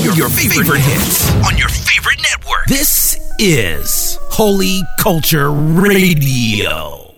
your favorite hits on your favorite network. This is Holy Culture Radio.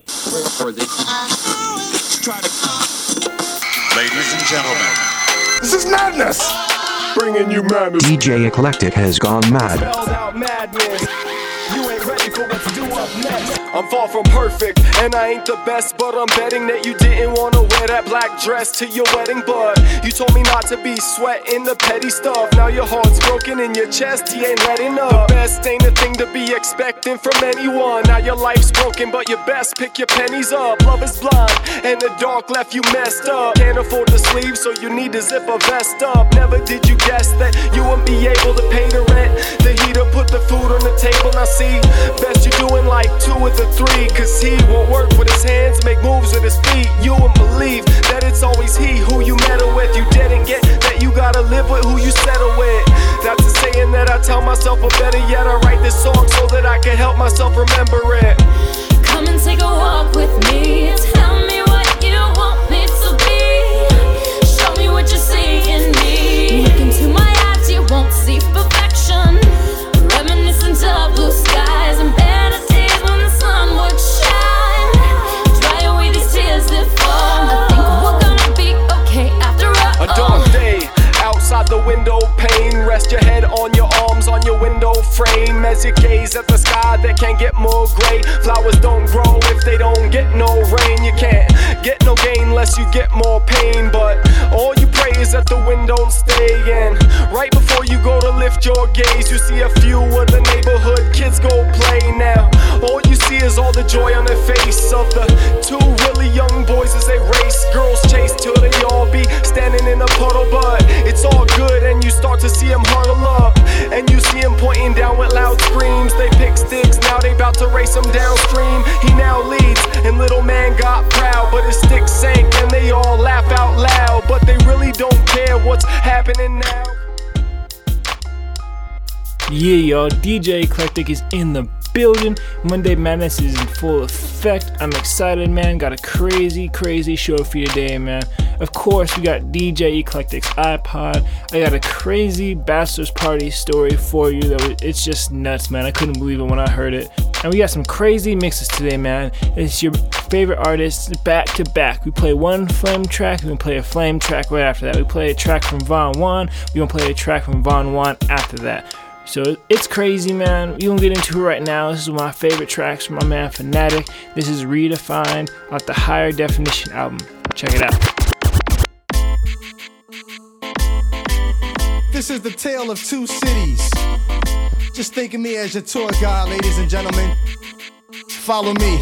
Ladies and gentlemen, this is madness. Bringing you madness. DJ Eclectic has gone mad. Spelled out madness. You ain't ready for what to do up next. I'm far from perfect, and I ain't the best, but I'm betting that you didn't wanna wear that black dress to your wedding. But you told me not to be sweating the petty stuff. Now your heart's broken in your chest, he ain't letting up. The best ain't a thing to be expecting from anyone. Now your life's broken, but you best pick your pennies up. Love is blind, and the dark left you messed up. Can't afford to sleep, so you need to zip a vest up. Never did you guess that you wouldn't be able to pay the rent, the heater, put the food on the table. Now see, best you doing like 2 of the 3, cause he won't work with his hands, make moves with his feet. You won't believe that it's always he who you meddle with. You didn't get that you gotta live with who you settle with. That's a saying that I tell myself, but better yet I write this song so that I can help myself remember it. Come and take a walk with me, tell me what you want me to be. Show me what you see in me. Look into my eyes, you won't see perfection. Reminiscent of blue skies and better days when the sun would shine. Dry away these tears that fall. I think we're gonna be okay after all. A dark day outside the window pane. Rest your head on your arms on your window frame as you gaze at the sky that can't get more gray. Flowers don't grow if they don't get no rain. You can't get no gain unless you get more pain. But all you pray is that the wind don't stay in. Right before you go to lift your gaze, you see a few of the neighborhood kids go play now. All you see is all the joy on their face of the 2 really young boys as they race. Girls chase till they all be standing in a puddle, but it's all good and you start to see them huddle up. And you see him pointing down with loud screams. They pick sticks, now they about to race him downstream. He now leads, and little man got proud, but his stick sank, and they all laugh out loud. But they really don't care what's happening now. Yeah, y'all, DJ Eclectic is in the building. Monday Madness is in full effect. I'm excited, man. Got a crazy show for you today, man. Of course, we got DJ Eclectic's iPod. I got a crazy bachelor's party story for you. It's just nuts, man. I couldn't believe it when I heard it. And we got some crazy mixes today, man. It's your favorite artists back to back. We play one Flame track, and we play a Flame track right after that. We play a track from Von Juan. We're gonna play a track from Von Juan after that. So it's crazy, man. You gonna get into it right now. This is one of my favorite tracks from my man Fanatic. This is Redefined off the Higher Definition album. Check it out. This is the tale of 2 cities. Just think of me as your tour guide, ladies and gentlemen. Follow me.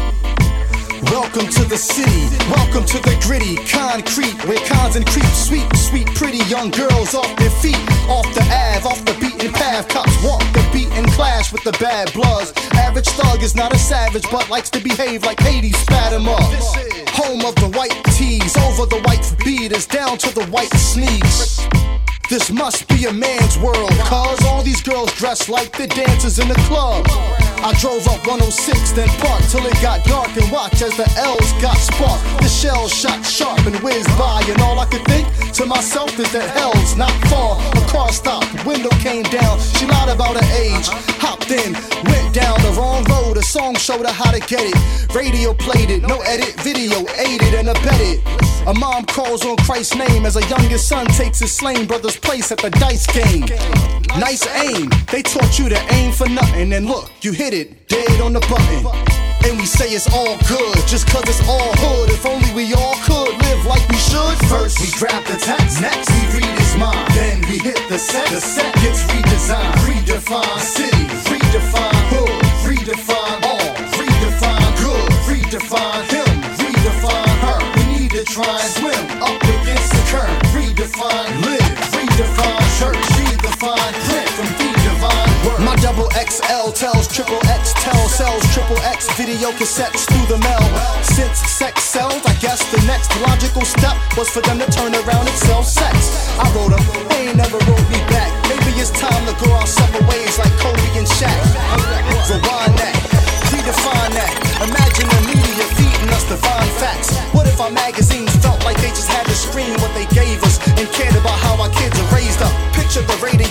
Welcome to the city, welcome to the gritty concrete, where cons and creeps, sweet, pretty young girls off their feet, off the Ave, off the beaten path. Cops walk the beat and clash with the bad bloods. Average thug is not a savage, but likes to behave like Hades, spat him up. Home of the white tees, over the white beaters, down to the white sneaks. This must be a man's world, cause all these girls dress like the dancers in the club. I drove up 106, then parked till it got dark and watched as the L's got sparked. The shells shot sharp and whizzed by, and all I could think to myself is that hell's not far. A car stopped, window came down, she lied about her age, hopped in, went down the wrong road. A song showed her how to get it, radio played it, no edit, video aided and abetted. A mom calls on Christ's name as a youngest son takes his slain brother's place at the dice game. Nice aim, they taught you to aim for nothing, and look, you hit it, dead on the button. And we say it's all good, just cause it's all hood. If only we all could live like we should. First we grab the text, next we read his mind, then we hit the set gets redesigned. Redefine city, redefine hood, redefine all, redefine good, redefine him, redefine her. We need to try and swim up against the current. Redefine live, redefine church, redefine print from the divine word. My double XL tells triple X, tell sells triple X video cassettes through the mail. Since sex sells, I guess the next logical step was for them to turn around and sell sex. I wrote them, they ain't never wrote me back. Maybe it's time to go our separate ways like Kobe and Shaq. Rewind that, redefine that. Imagine the media feeding us divine facts. What if our magazines felt like they just had to scream what they gave us and cared about how our kids are raised up? Picture the radio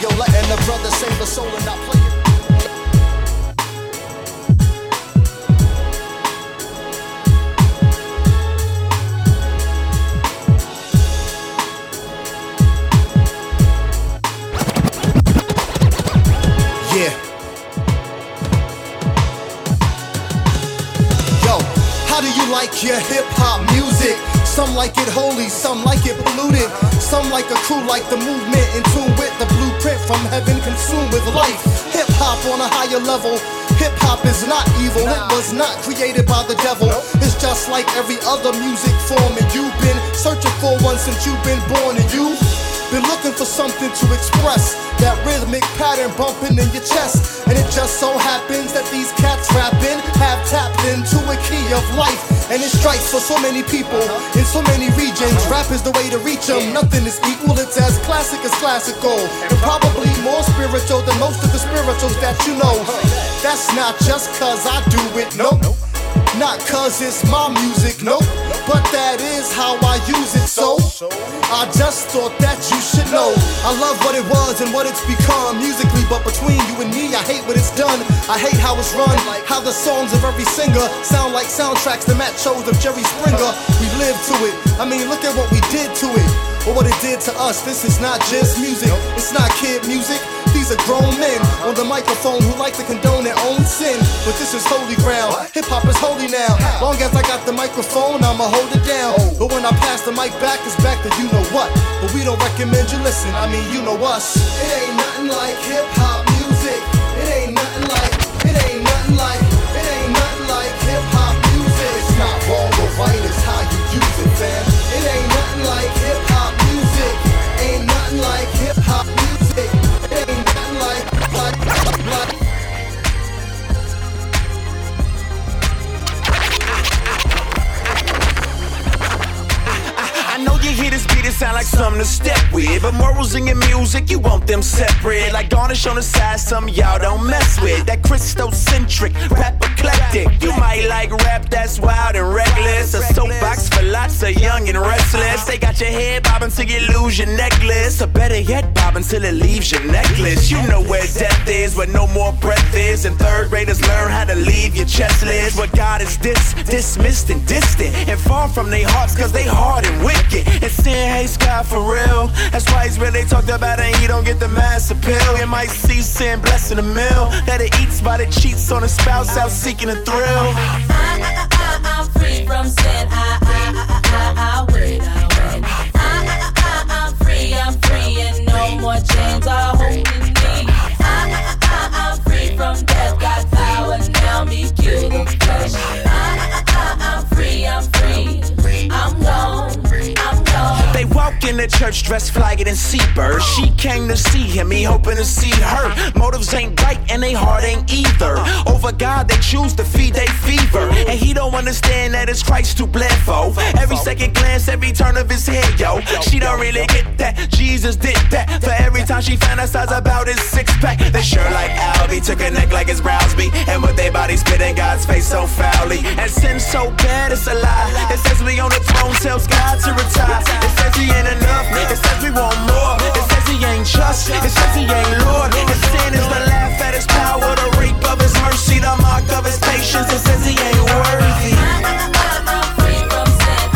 the soul and not play it. Yeah. Yo, how do you like your hip-hop music? Some like it holy, some like it polluted. Some like a crew like the movement, in tune with the blueprint from heaven, consumed with life. Hip-hop on a higher level. Hip-hop is not evil, it was not created by the devil. It's just like every other music form, and you've been searching for one since you've been born, and you've been looking for something to express that rhythmic pattern bumping in your chest. And it just so happens that these cats rapping have tapped into a key of life, and it strikes for so many people in so many regions. Rap is the way to reach them. Nothing is equal, it's as classic as classical, and probably more spiritual than most of the spirituals that you know. That's not just cause I do it, nope. Not cause it's my music, nope. But that is how I use it, so I just thought that you should know. I love what it was and what it's become musically, but between you and me, I hate what it's done. I hate how it's run, how the songs of every singer sound like soundtracks the Matt shows of Jerry Springer. We live to it, I mean look at what we did to it, or what it did to us. This is not just music, it's not kid music. These are grown men on the microphone who like to condone their own sin. But this is holy ground, hip-hop is holy now. Long as I got the microphone, I'ma hold it down. But when I pass the mic back, it's back to you know what. But we don't recommend you listen, I mean you know us. It ain't nothing like hip-hop music. It ain't nothing like, it ain't nothing like, it ain't nothing like hip-hop music. It's not wrong or right, it's how you use it, fam. It ain't nothing like hip-hop music. Ain't nothing like hip-hop music. It ain't nothing like. I know you hear this beat, it sound like something to step with, but morals in your music, you want them separate. Like garnish on the side, some y'all don't mess with. That Christocentric, rap eclectic. You might like rap that's wild and reckless. A soapbox for lots of young and restless. They got your head bobbing till you lose your necklace, or better yet, bobbing till it leaves your necklace. You know where death is, where no more breath is. And third graders learn how to leave your chestless. Where God is dismissed and distant, and far from their hearts, cause they hard and wicked. And sin hates God for real. That's why he's really talked about it, and he don't get the mass appeal. You might see sin blessing a meal that it eats while it cheats on a spouse out seeking a thrill. I'm free from sin. I win. I'm free, and no more chains are holding me. I'm free from death, got power now, me kill the flesh. I'm free, I'm gone. They walk in the church dressed flyer than seabird. She came to see him, he hoping to see her. Motives ain't right and they heart ain't either. Over God they choose to feed they fever, and he don't understand that it's Christ who bled for. Every second glance, every turn of his head, yo. She don't really get that Jesus did that. For every time she fantasizes about his six-pack, they sure like Albie took a neck like his Browsby, and with their body spit in God's face so foully. And sin so bad it's a lie. It says we on the throne, tells God to retire. It says he ain't enough, it says we want more. It says he ain't just, it says he ain't Lord. His sin is the laugh at his power, the rape of his mercy, the mark of his patience. It says he ain't worthy. I'm free from sin.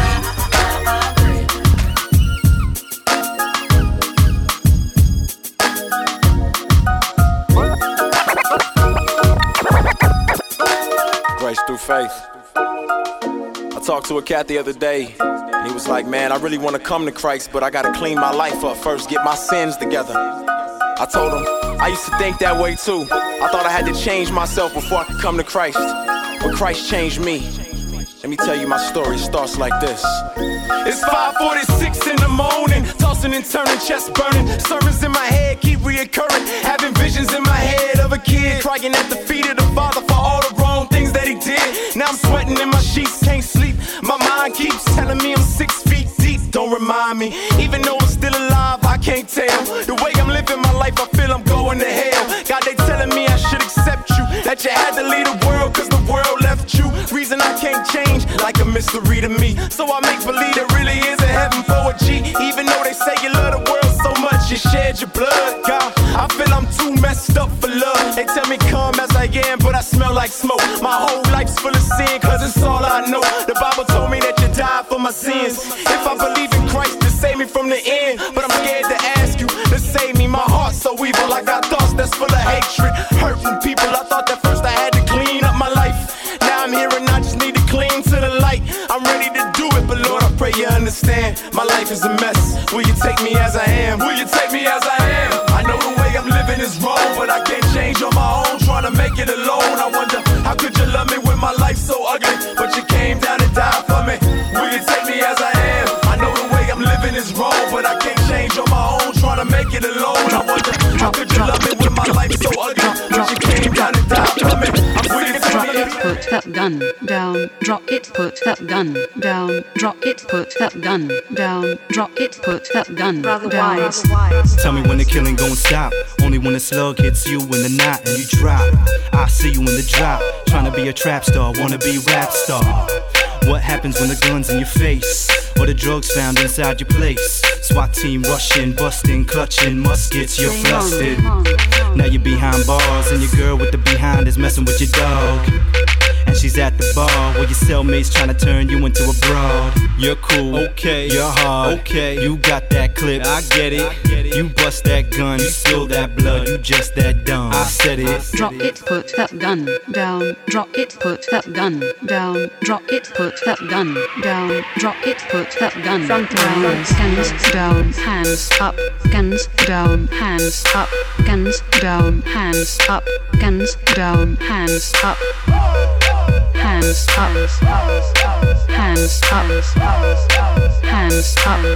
Grace through faith. I talked to a cat the other day, and he was like, man, I really want to come to Christ, but I gotta clean my life up first, get my sins together. I told him, I used to think that way too. I thought I had to change myself before I could come to Christ, but Christ changed me. Let me tell you my story, it starts like this. It's 5:46 in the morning, tossing and turning, chest burning. Sermons in my head keep reoccurring, having visions in my head of a kid crying at the feet of the Father for all the wrong things that he did. Now I'm sweating in my sheets, can't sleep. My mind keeps telling me I'm 6 feet deep. Don't remind me, even though I'm still alive, I can't tell. The way I'm living my life, I feel I'm going to hell. God, they telling me I should accept you, that you had to leave the world cause the world left you. Reason I can't change, like a mystery to me. So I make believe there really is a heaven for a G. Even though they say you love the world so much, you shed your blood. God, I feel I'm too messed up for love. They tell me come as I am, but I smell like smoke. My whole life's full of sin, cause it's all I know. The Bible told me that you died for my sins. If I believe in Christ to save me from the end, but I'm scared to ask you to save me. My heart's so evil, I got thoughts that's full of hatred, hurting people. I thought that first I had to clean up my life. Now I'm here and I just need to clean to the light. I'm ready to do it, but Lord, I pray you understand. My life is a mess. Will you take me as I am? Will you take me as I am? I know the way I'm living is wrong, but I can't change on my own. Trying to make it alone. I wonder, how could you love me when my life's so ugly? But you came down and died for me. Will you take me as I am? I know the way I'm living is wrong, but I can't change on my own. Trying to make it alone. I wonder, how could you love me when my life's so ugly? But you came down and died for me. Will you take me? Put that gun down, drop it, put that gun down, drop it, put that gun down, drop it, put that gun down. Tell me when the killing gon' stop. Only when the slug hits you in the knot and you drop. I see you in the drop. Tryna be a trap star, wanna be rap star. What happens when the gun's in your face? Or the drugs found inside your place? SWAT team rushing, busting, clutching muskets, you're flustered. Now you're behind bars and your girl with the behind is messing with your dog. And she's at the bar where your cellmate's tryna turn you into a broad. You're cool, okay, you're hard, okay, you got that clip, I get it. You bust that gun, you spill that blood, you just that dumb. I said it. Drop it, put that gun down. Drop it, put that gun down. Drop it, put that gun down. Drop it, put that gun down. Guns down, hands up. Guns down, hands up. Guns down, hands up. Guns down, hands up. Hands up, hands up, hands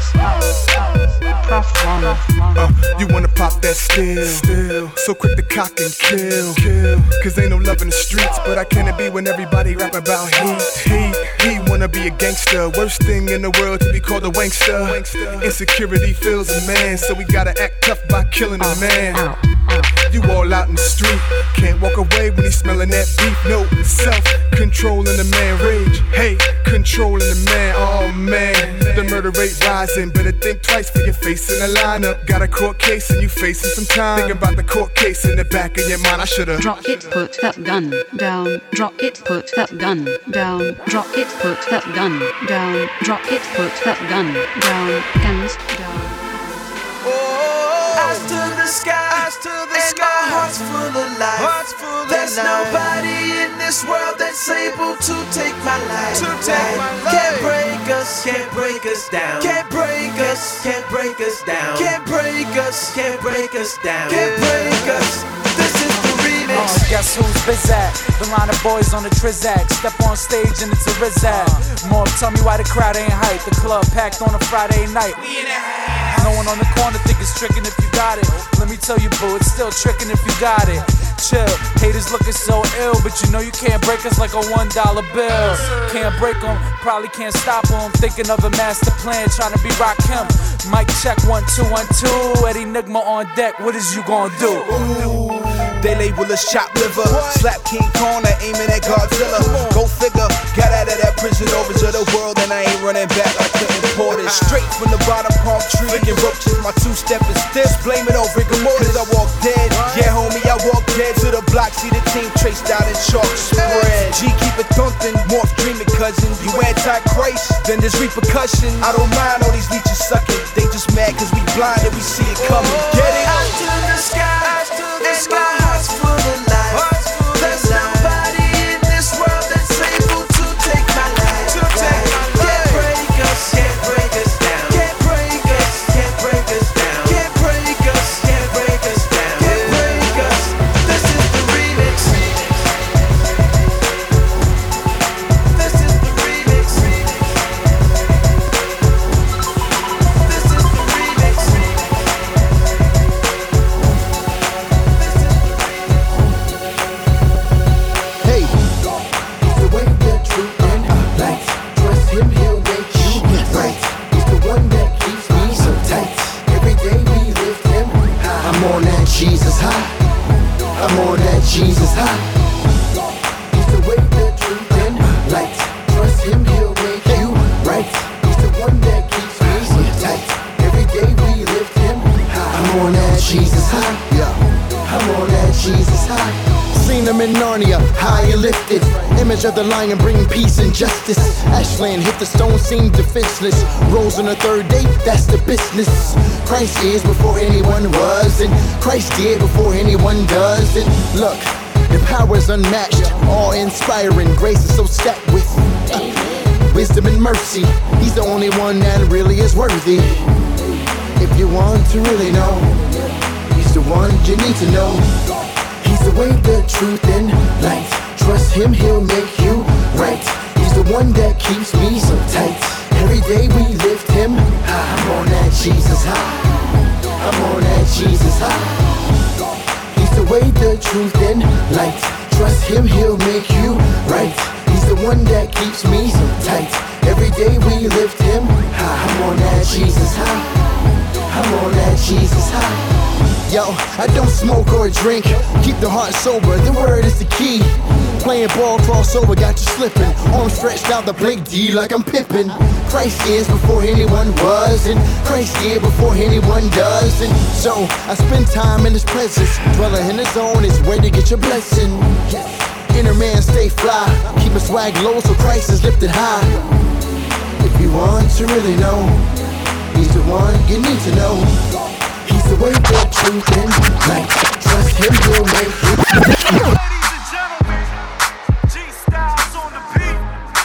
up. Prof one. You wanna pop that still, so quick to cock and kill. Cause ain't no love in the streets, but I can't be when everybody rap about heat. He wanna be a gangster, worst thing in the world to be called a wankster. Insecurity fills a man, so we gotta act tough by killing a man. You all out in the street, can't walk away when he's smelling that beef. No self-controlling the man, rage, hate, controlling the man. Oh man, the murder rate rising. Better think twice for your face in the lineup. Got a court case and you facing some time. Think about the court case in the back of your mind. I should've drop it, put that gun down. Drop it, put that gun down. Drop it, put that gun down. Drop it, put that gun down. Guns down. Eyes to the sky, and my heart's full of life. There's nobody in this world that's able to take my life. Can't break us, can't break us down. Can't break us, can't break us down. Can't break us, can't break us down. Can't break us. This is the remix. Guess who's biz at? The line of boys on the Trizac. Step on stage and it's a Rizak. More tell me why the crowd ain't hype. The club packed on a Friday night. No one on the corner think it's trickin' if you got it. Let me tell you, boo, it's still trickin' if you got it. Chill, haters looking so ill, but you know you can't break us like a $1 bill. Can't break them, probably can't stop them. Thinking of a master plan, trying to be Rakim. Mic check 1 2 1 2. Eddie Nigma on deck, what is you gonna do? Ooh. They label us chop liver. Slap King Kong, aiming at Godzilla. Go figure, got out of that prison over to the world, and I ain't running back. I couldn't pour this. Straight from the bottom, palm tree. Licking roaches, my two-step is stiff. Blame it on rigor mortis. I walk dead. Yeah, homie, I walk dead to the block. See the team traced out in chalk spread. G, keep it thumping. Morph dreaming, cousin. You anti-Christ, then there's repercussion. I don't mind all these leeches sucking. They just mad cause we blind and we see it coming. Get it? Out to the sky, and my heart's full of life. There's nobody in this world that's able to take my life. Can't break us, can't break us down. Can't break us, can't break us down. Can't break us, can't break us down. Can't break us. This is the remix. This is the remix. This is the remix. Hey, it's the way that you and lights. Trust him, he'll make you right. He's the one that keeps me so tight. Every day we lift him high. I'm on that Jesus high. I'm on that Jesus high. He's the way that you and lights. Trust him, he'll make you right. He's the one that keeps me so tight. Every day we lift him high. I'm on that Jesus high. Yeah. I'm on that Jesus high. Seen him in Narnia, high and lifted. Image of the lion bringing peace and justice. Ashland hit the stone, seemed defenseless. Rose on the third day, that's the business. Christ is before anyone was, and Christ did before anyone does. And look, the power's unmatched, awe-inspiring. Grace is so stacked with wisdom and mercy. He's the only one that really is worthy. If you want to really know, he's the one you need to know. He's the way, the truth, and light. Trust him, he'll make you right. He's the one that keeps me so tight. Every day we lift him high. I'm on that Jesus high. I'm on that Jesus high. He's the way, the truth, and light. Trust him, he'll make you right. He's the one that keeps me so tight. Every day we lift him high. I'm on that Jesus high. I'm on that Jesus high. Yo, I don't smoke or drink, keep the heart sober, the word is the key. Playing ball crossover, got you slipping. Arms stretched out, the Blake D like I'm Pippin. Christ is before anyone was, and Christ did before anyone does. And so, I spend time in his presence, dwelling in his zone is where to get your blessing. Inner man stay fly, keep my swag low so Christ is lifted high. If you want to really know, he's the one you need to know. He's the way, the truth, and light. Trust him, he'll make you. Ladies and gentlemen, G-Styles on the beat.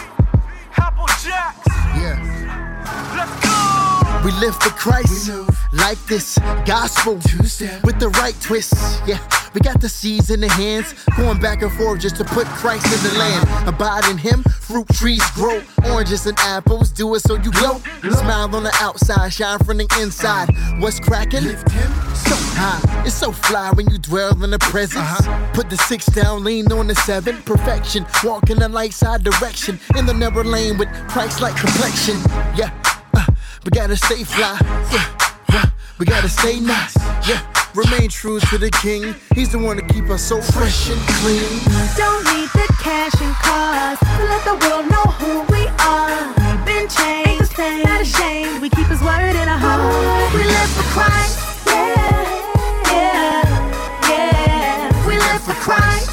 Apple Jacks. Yeah. Let's go. We live for Christ, like this gospel with the right twist. Yeah, we got the seeds in the hands, going back and forth just to put Christ in the land. Abide in him, fruit trees grow, oranges and apples, do it so you glow. Smile on the outside, shine from the inside. What's cracking? Lift him so high, it's so fly when you dwell in the presence. Put the 6 down, lean on the 7. Perfection, walk in the light side direction, in the narrow lane with Christ-like complexion. Yeah, we gotta stay fly. Yeah, we gotta stay nice. Yeah, remain true to the King. He's the one to keep us so fresh and clean. Don't need the cash and cars to let the world know who we are. We've been changed, not ashamed. We keep his word in our heart. We live for Christ, yeah, yeah, yeah. We live for Christ,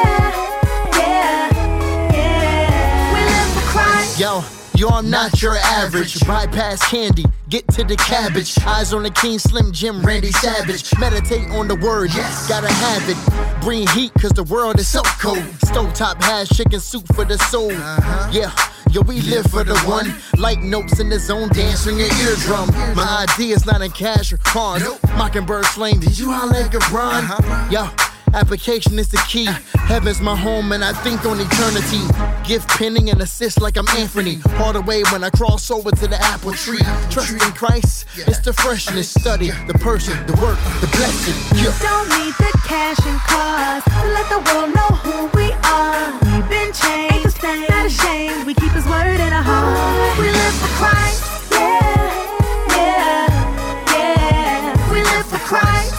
yeah, yeah, yeah. We live for Christ. Yo, I'm not your average. Bypass candy, get to the cabbage. Eyes on the King, Slim Jim, Randy Savage. Meditate on the word, yes, gotta have it. Bring heat, cause the world is so cold. Stovetop has chicken soup for the soul. Yeah, yo, we live for the one. Light notes in the zone, dance on your eardrum. My idea's not in cash or cars. Mockingbird slang, did you holler at Gabron? Yo, application is the key. Heaven's my home and I think on eternity. Gift penning and assist like I'm Anthony. All the way when I cross over to the apple tree. Trust in Christ, it's the freshness. Study the person, the work, the blessing. Yeah. Don't need the cash and cars to let the world know who we are. We've been changed, not ashamed. We keep his word in our heart. We live for Christ, yeah, yeah, yeah. We live for Christ.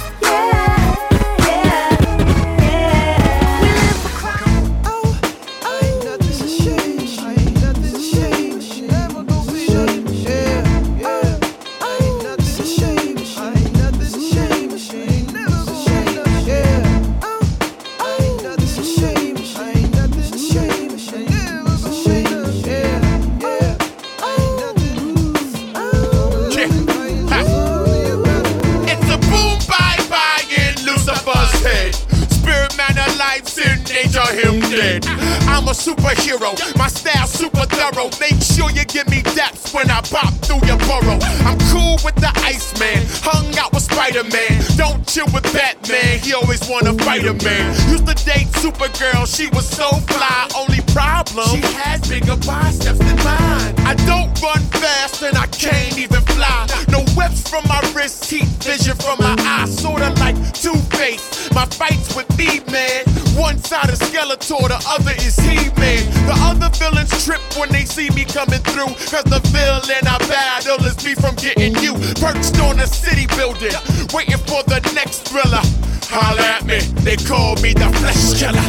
Him dead. I'm a superhero, my style super thorough. Make sure you give me depth when I pop through your burrow. I'm cool with the Iceman, hung out with Spider-Man. Don't chill with Batman, he always wanna fight a man. Used to date Supergirl, she was so fly. Only problem, she has bigger biceps than mine. I don't run fast and I can't even fly. No webs from my wrist, heat vision from my eyes. Sorta like Two-Face, my fights with me, man. One side is Skeletor, the other is He-Man. The other villains trip when they see me coming through, cause the villain I battle is me from getting you. Perched on a city building, waiting for the next thriller. Holla at me, they call me the Flesh Killer.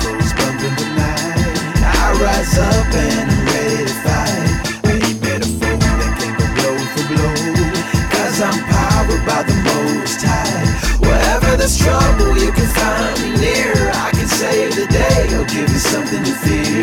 I rise up and I'm ready to fight. I ain't met a foe that can go blow for blow, cause I'm powered by the Most High. Wherever there's trouble, you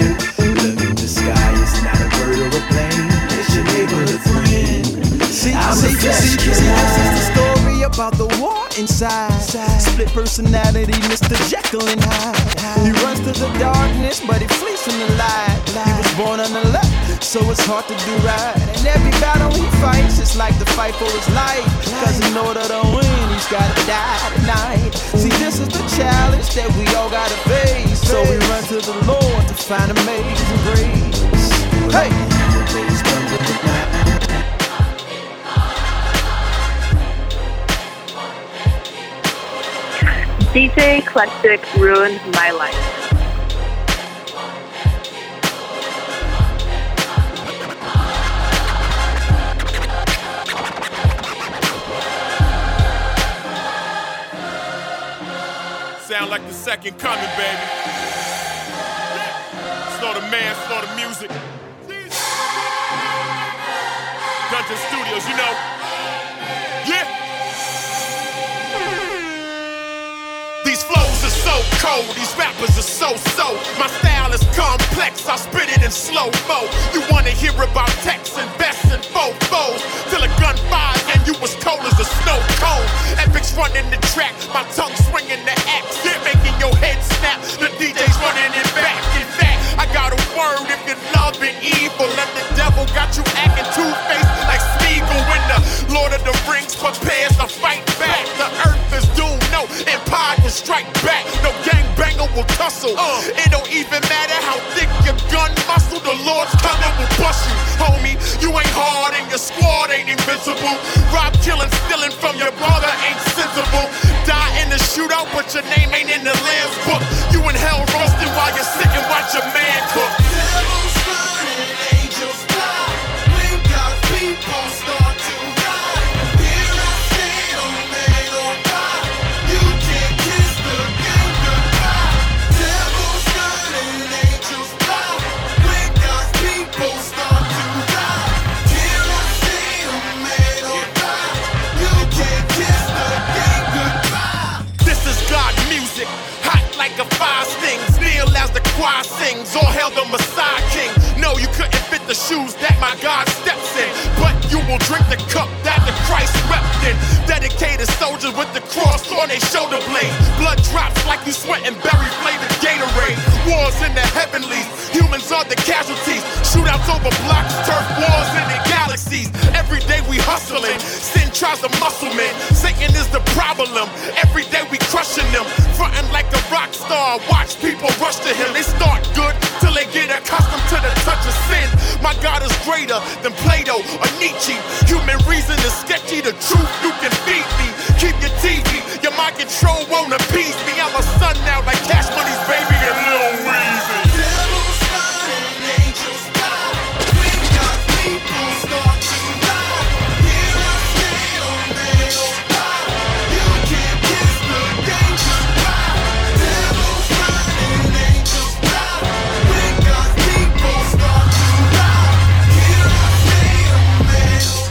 friend. Look at the sky, it's not a bird or a plane. It's your neighborhood friend. See, this is the story about the war inside. Split personality, Mr. Jekyll and Hyde. He runs to the darkness, but he flees from the light. He was born on the left, so it's hard to do right. And every battle he fights, it's like the fight for his life. Cause in order to win, he's gotta die tonight. See, this is the challenge that we all gotta face. So we run to the Lord to find amazing grace. Hey! DJ Eclectic ruined my life. Sound like the second coming, baby. Slow the man, slow the music. Dungeon Studios, you know. Yeah. These flows are so cold, these rappers are so. My style is complex, I spit it in slow-mo. You wanna hear about techs and vests and fofos, till a gun fires and you was cold as a snow cone. Epics running the track, my tongue swinging the axe, making your head snap, the DJ's running it back. In fact, I got a word if you're loving evil, and the devil got you acting two-faced like Smeagol when the Lord of the Rings prepares to fight back. The earth is doomed, no empire will strike back, no gangbanger will tussle. It don't even matter how thick your gun muscle, the Lord's coming will bust you. Homie, you ain't hard and your squad ain't invincible. Rob, killing, stealing from your brother ain't sensible. Die in the shootout, but your name ain't in the Lamb's book. You in hell roasting while you're sitting, watch your man cook. Devil's running, angels fly. When God's people start to ride, here I stand on man on fire. You can't kiss the game goodbye. Devil's running, angels fly. When God's people start to ride, here I stand on man on fire. You can't kiss the game goodbye. This is God music, hot like a fire stings. Kneel as the choir sings, all hail the Messiah King. No, you couldn't fit the shoes that my God steps in, but you will drink the cup that the Christ wept in. Dedicated soldiers with the cross on their shoulder blade. Blood drops like you sweat and berry flavored Gatorade. Wars in the heavenlies, humans are the casualties. Shootouts over blocks, turf wars in the galaxies. Every day we hustling, sin tries to muscle men. Satan is the problem, every day we crushing them. Frontin' like a rock star, watch people rush to him. They start good till they get accustomed to the touch of sin. My God is greater than Plato or Nietzsche. Human reason is sketchy, the truth you can feed me. Keep your TV, your mind control won't appease me. I'm a son now like Cash Money's baby and Lil Weezy. Devil's running, angels fly. When God's people start to ride, here I stand on man on fire. You can't kiss the game goodbye. Devil's running, angels fly. When God's people start to ride, here I stand on man on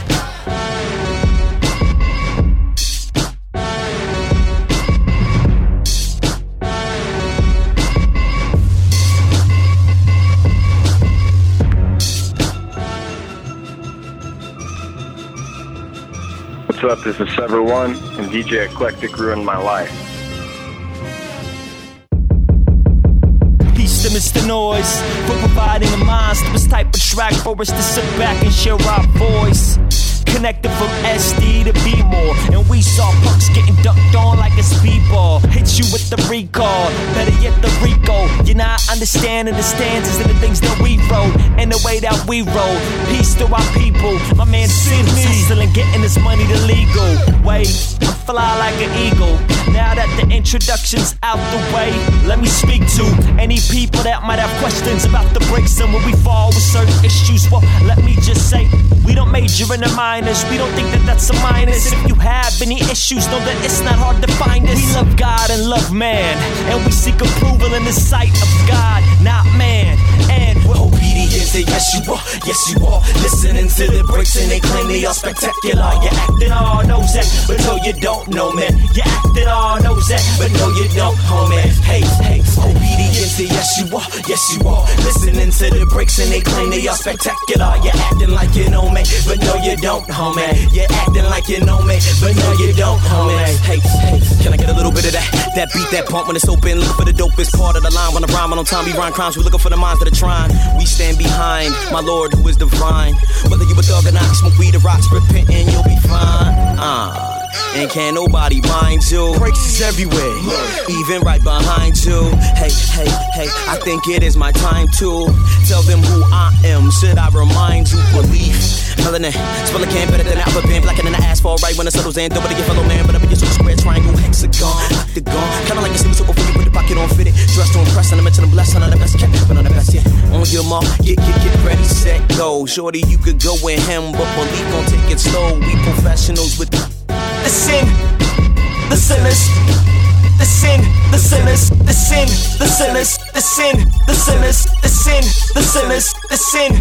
What's up? This is Sever One, and DJ Eclectic ruined my life. Peace to Mr. Noise for providing a monstrous type of track for us to sit back and share our voice. Connected from SD to B-more, and we saw punks getting ducked on like a speedball. Hit you with the recall, better yet the Rico. You're not understanding the stanzas and the things that we wrote and the way that we roll. Peace to our people, my man Sidney hustling, getting his money to legal. Wait, I fly like an eagle. Now that the introduction's out the way, let me speak to any people that might have questions about the breaks and where we fall with certain issues. Well, let me just say, we don't major in the minors. We don't think that that's a minus. If you have any issues, know that it's not hard to find us. We love God and love man, and we seek approval in the sight of God, not man. And we're obedient to yes you are. Listening to the breaks and they claim they are spectacular. You're acting all knows that, but no you don't know, man. You're acting all knows that, but no you don't, homie. Hey, obedience say yes you are, yes you are. Listening to the breaks and they claim they are spectacular. You're acting like you know me, but no you don't, homie. You're acting like you know me, but no you don't, homie. Hey, can I get a little bit of that beat, that pump when it's open? Looking for the dopest part of the line. When I rhyme on time, we rhyme crimes. We looking for the minds that are trying. We stand behind my Lord who is divine. Whether you a thug or not, smoke weed or rocks, repent and you'll be fine. And can't nobody mind you. Breaks is everywhere, even right behind you. Hey, I think it is my time to tell them who I am. Should I remind you? Belief. Melanin, spell a can better than the alphabet. Blacker than the asphalt right when it settles in. Don't get fellow man, but up in your super square, triangle, hexagon, octagon. Kinda like a super before you put the pocket on fitted. Dressed to impress, and I mention I'm blessed. I'm the best kept, but I'm the best yet. On your mark, get ready, set, go. Shorty, you could go with him, but believe gon' take it slow. We professionals with the sin, the sinners. The sin, the sinners, the sin, the sinners, the sin, the sinners, the sin, the sinners, the sin.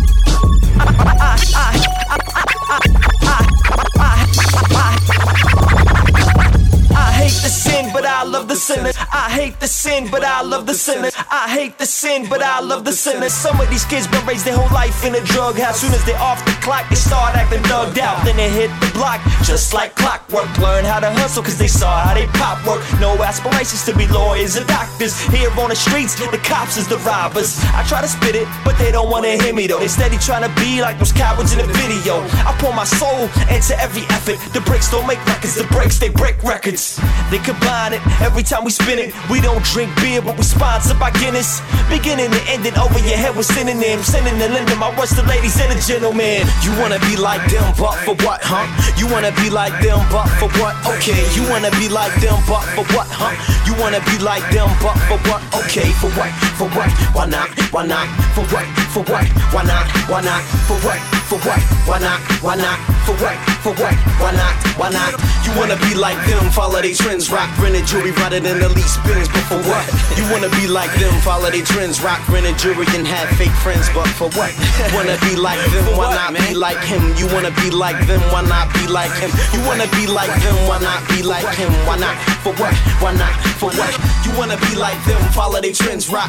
I hate the sin, but I love the sinners. I hate the sin, but I love the sinners. I hate the sin, but I love the sinners. Some of these kids been raised their whole life in a drug house. Soon as they off the clock, they start acting thugged out. Then they hit the block, just like clockwork. Learn how to hustle, cause they saw how they pop work. No aspirations to be lawyers or doctors. Here on the streets, the cops is the robbers. I try to spit it, but they don't wanna hear me though. They steady trying to be like those cowards in the video. I pour my soul into every effort. The bricks don't make records, the breaks they break records. They combine it every time we spin it. We don't drink beer, but we sponsored by Guinness. Beginning and ending over your head with synonyms. Sending and lending my words to ladies and the gentlemen. You wanna be like them, but for what, huh? You wanna be like them, but for what? Okay. You wanna be like them, but for what, huh? You wanna be like them, but for what? Okay. For what? For what? Why not? Why not? For what? For what? Why not? Why not? For what? For what? Why not? Why not? For what? For what? Why not? Why not? You wanna be like them, follow they trends, rock rented jewelry, rather than the least spins, but for what? You wanna be like them, follow they trends, rock rented jewelry, and have fake friends, but for what? Wanna be like them, why not be like him? You wanna be like them, why not be like him? You wanna be like them, why not be like him? Why not? For what? Why not? For what? You wanna be like them, follow they trends, rock.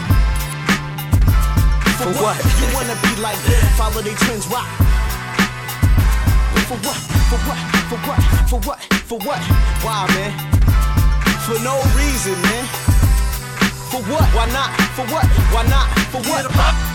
For what? You wanna be like them, follow they trends, rock. For what? For what? For what? For what? For what? Why, man? For no reason, man. For what? Why not? For what? Why not? For what?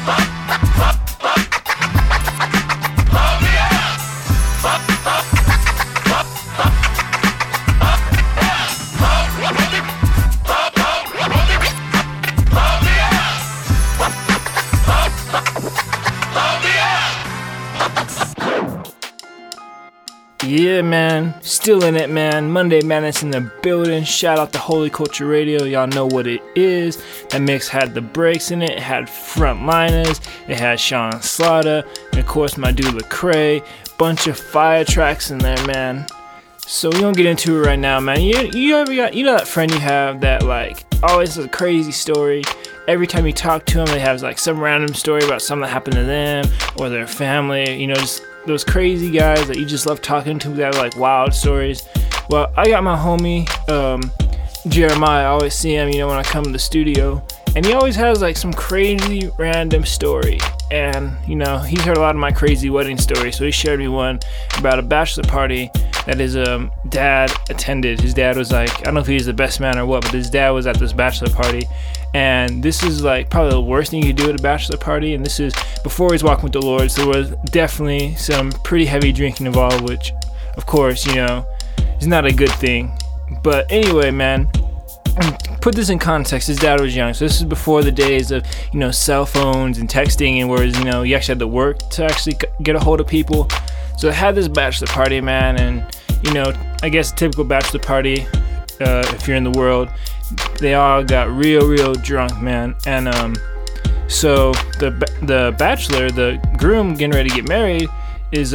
Yeah, man. Still in it, man. Monday Madness in the building. Shout out to Holy Culture Radio. Y'all know what it is. That mix had the breaks in it. It had Frontliners. It had Sean Slaughter. And, of course, my dude Lecrae. Bunch of fire tracks in there, man. So we don't get into it right now, man. You ever got, you know that friend you have that, like, always has a crazy story. Every time you talk to them, they have, like, some random story about something that happened to them or their family. You know, just those crazy guys that you just love talking to that have like wild stories. Well, I got my homie Jeremiah. I always see him, you know, when I come to the studio, and he always has like some crazy random story. And you know, he's heard a lot of my crazy wedding stories, so he shared me one about a bachelor party that his dad attended. His dad was like, I don't know if he's the best man or what, but his dad was at this bachelor party. And this is like probably the worst thing you could do at a bachelor party. And this is before he's walking with the Lord, so there was definitely some pretty heavy drinking involved, which, of course, you know, is not a good thing. But anyway, man, put this in context. His dad was young, so this is before the days of, you know, cell phones and texting, and whereas, you know, you actually had to work to actually get a hold of people. So I had this bachelor party, man, and, you know, I guess a typical bachelor party, if you're in the world, they all got real drunk, man. And so the bachelor, the groom getting ready to get married, is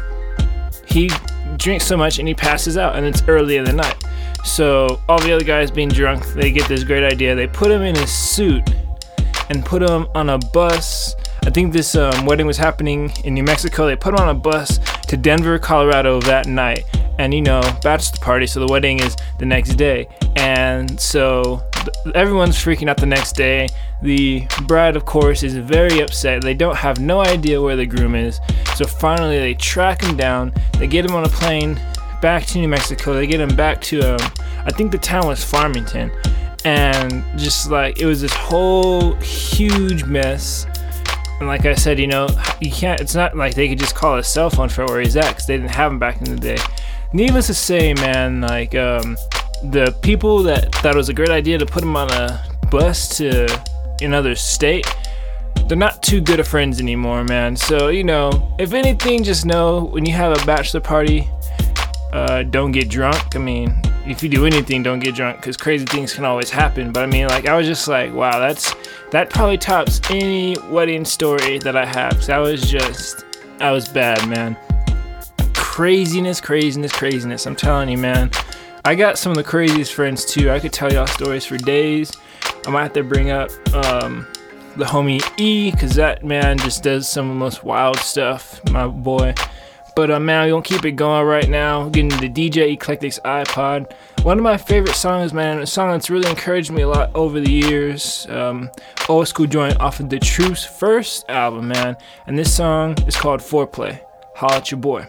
he drinks so much and he passes out, and it's early in the night. So all the other guys being drunk, they get this great idea. They put him in his suit and put him on a bus. I think this wedding was happening in New Mexico. They put him on a bus to Denver, Colorado that night. And bachelor party, so the wedding is the next day. And so everyone's freaking out the next day. The bride, of course, is very upset. They don't have no idea where the groom is. So finally they track him down. They get him on a plane back to New Mexico. They get him back to, I think the town was Farmington. And just like, it was this whole huge mess. And like I said, you can't, it's not like they could just call a cell phone for where he's at, because they didn't have him back in the day. Needless to say, man, like, the people that thought it was a great idea to put him on a bus to another state, they're not too good of friends anymore, man. So, if anything, just know when you have a bachelor party, don't get drunk. I mean, if you do anything, don't get drunk, because crazy things can always happen. But I mean, like, I was just like, wow, that probably tops any wedding story that I have. Cause I was bad, man. Craziness. I'm telling you, man. I got some of the craziest friends too. I could tell y'all stories for days. I might have to bring up the homie E, because that man just does some of the most wild stuff, my boy. But man, we're gonna keep it going right now. Getting into DJ Eclectic's iPod. One of my favorite songs, man. A song that's really encouraged me a lot over the years. Old school joint off of The Truth's first album, man. And this song is called Foreplay. Holla at your boy.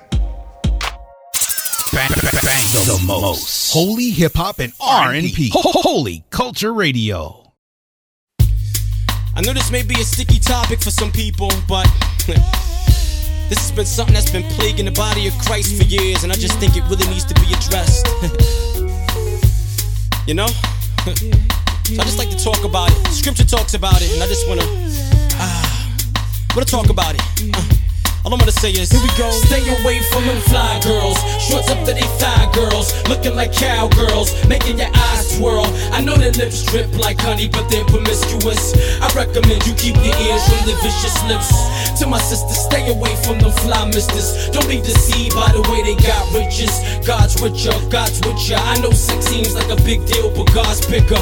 Bang the most. Holy hip hop and R&B. Holy Culture Radio. I know this may be a sticky topic for some people, but this has been something that's been plaguing the body of Christ for years, and I just think it really needs to be addressed. So I just like to talk about it. Scripture talks about it, and I just wanna talk about it. All I'm gonna say is, here we go. Stay away from them fly girls, shorts up to they thigh girls, looking like cowgirls, making your eyes twirl. I know their lips drip like honey, but they're promiscuous. I recommend you keep your ears from the vicious lips. To my sister, stay away from them fly misters. Don't be deceived by the way they got riches. God's with ya, God's with ya. I know sex seems like a big deal, but God's bigger,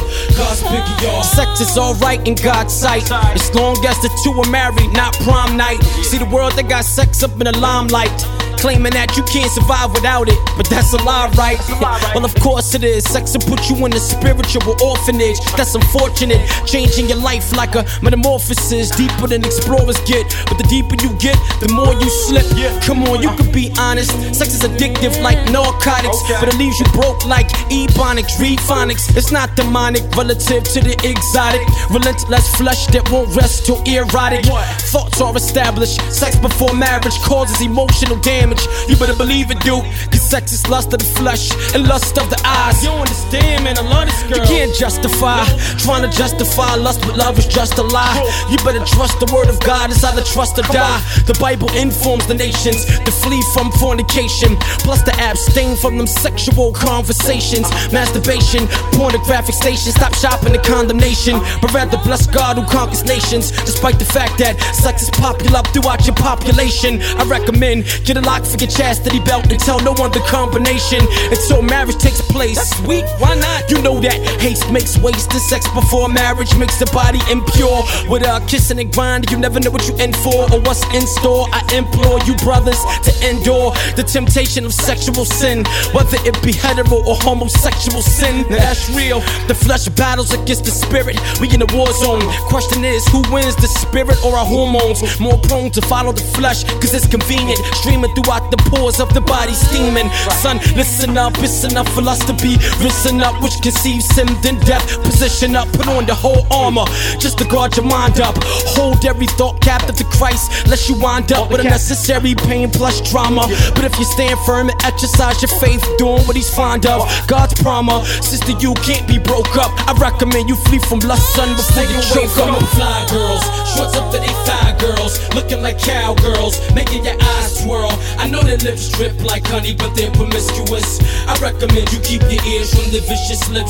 y'all. Sex is alright in God's sight, as long as the two are married, not prom night. See the world, they got sex up in the limelight, claiming that you can't survive without it, but that's a lie, right? Well, of course it is. Sex will put you in a spiritual orphanage. That's unfortunate, changing your life like a metamorphosis, deeper than explorers get. But the deeper you get, the more you slip. Come on, you can be honest. Sex is addictive like narcotics, but it leaves you broke like ebonics, rephonics. It's not demonic relative to the exotic, relentless flesh that won't rest till erotic. Thoughts are established. Sex before marriage causes emotional damage. You better believe it, dude, cause sex is lust of the flesh and lust of the eyes. You don't understand, man, I love this girl. You can't justify trying to justify lust, but love is just a lie. You better trust the word of God, it's either trust or die. The Bible informs the nations to flee from fornication, plus to abstain from them sexual conversations. Masturbation, pornographic stations, stop shopping the condemnation, but rather bless God who conquers nations. Despite the fact that sex is popular throughout your population, I recommend get a lock for your chastity belt and tell no one the combination until marriage takes place. That's sweet, why not? You know that haste makes waste, and sex before marriage makes the body impure. Without kissing and grinding, you never know what you in for or what's in store. I implore you brothers to endure the temptation of sexual sin, whether it be hetero or homosexual sin. Now that's real. The flesh battles against the spirit. We in a war zone. Question is, who wins, the spirit or our hormones? More prone to follow the flesh, cause it's convenient. Streaming throughout the pores of the body steaming. Son, listen up, it's enough for us to be risen up, which conceives sin, then death. Position up, put on the whole armor, just to guard your mind up. Hold every thought captive to Christ, lest you wind up with unnecessary pain plus drama. But if you stand firm and exercise your faith, doing what he's fond of, God's promise, sister, you can't be broke up. I recommend you flee from lust, son, before you choke up. Fly girls, shorts up to they thigh girls, looking like cowgirls, making your eyes twirl. I know their lips drip like honey, but they're promiscuous. I recommend you keep your ears from the vicious lips.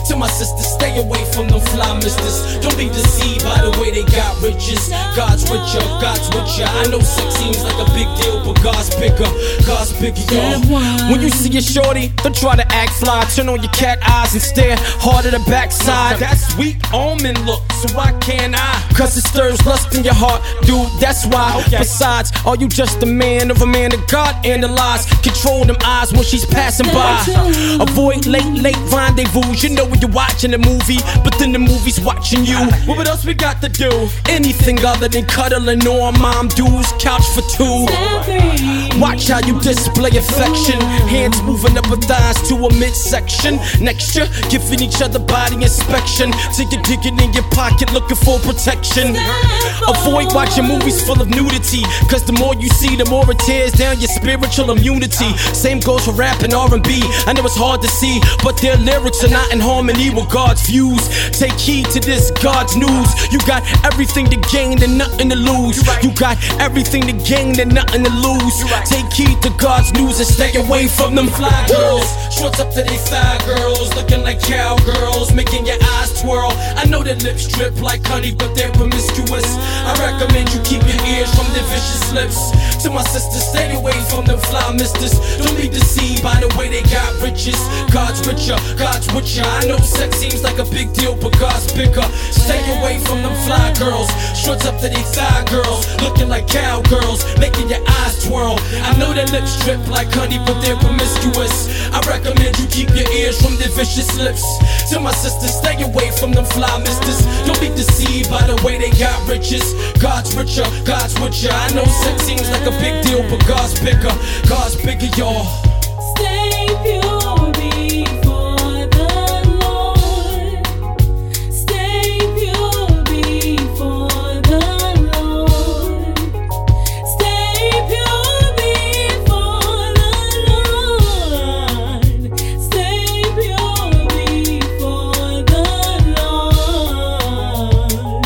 To my sisters, stay away from them fly misters. Don't be deceived by the way they got riches. God's with ya, God's with ya. I know sex seems like a big deal, but God's bigger, y'all. When you see a shorty, don't try to act fly. Turn on your cat eyes and stare hard at the backside. That's weak almond look, so why can't I? Cause it stirs lust in your heart, dude, that's why. Besides, are you just a man of God? Analyze, control them eyes when she's passing by. Avoid late rendezvous. You know when you're watching a movie, but then the movie's watching you. What else we got to do? Anything other than cuddling on mom dudes, couch for two. Watch how you display affection. Hands moving up her thighs to a midsection. Next year, giving each other body inspection. Till you're digging in your pocket looking for protection. Avoid watching movies full of nudity, cause the more you see, the more it tears down your spiritual immunity. Same goes for rap and R&B. I know it's hard to see, but their lyrics are not in harmony with God's views. Take heed to this, God's news. You got everything to gain and nothing to lose. You got everything to gain and nothing to lose. Take heed to God's news and stay away from them fly girls. Shorts up to they thigh girls, looking like cowgirls, making your eyes twirl. I know their lips drip like honey, but they're promiscuous. I recommend you keep your ears from their vicious lips. To my sisters, stay away from them fly misters. Don't be deceived by the way they got riches. God's richer, God's with ya. I know sex seems like a big deal, but God's bigger. Stay away from them fly girls. Shorts up to they thigh girls, looking like cowgirls, making your eyes twirl. I know their lips drip like honey, but they're promiscuous. I recommend you keep your ears from their vicious lips. To my sisters, stay away from them fly misters. Don't be deceived by the way they got riches. God's richer, God's with ya. I know sex seems like a big deal, but God's bigger, y'all. Stay pure before the Lord. Stay pure before the Lord. Stay pure before the Lord. Stay pure before the Lord.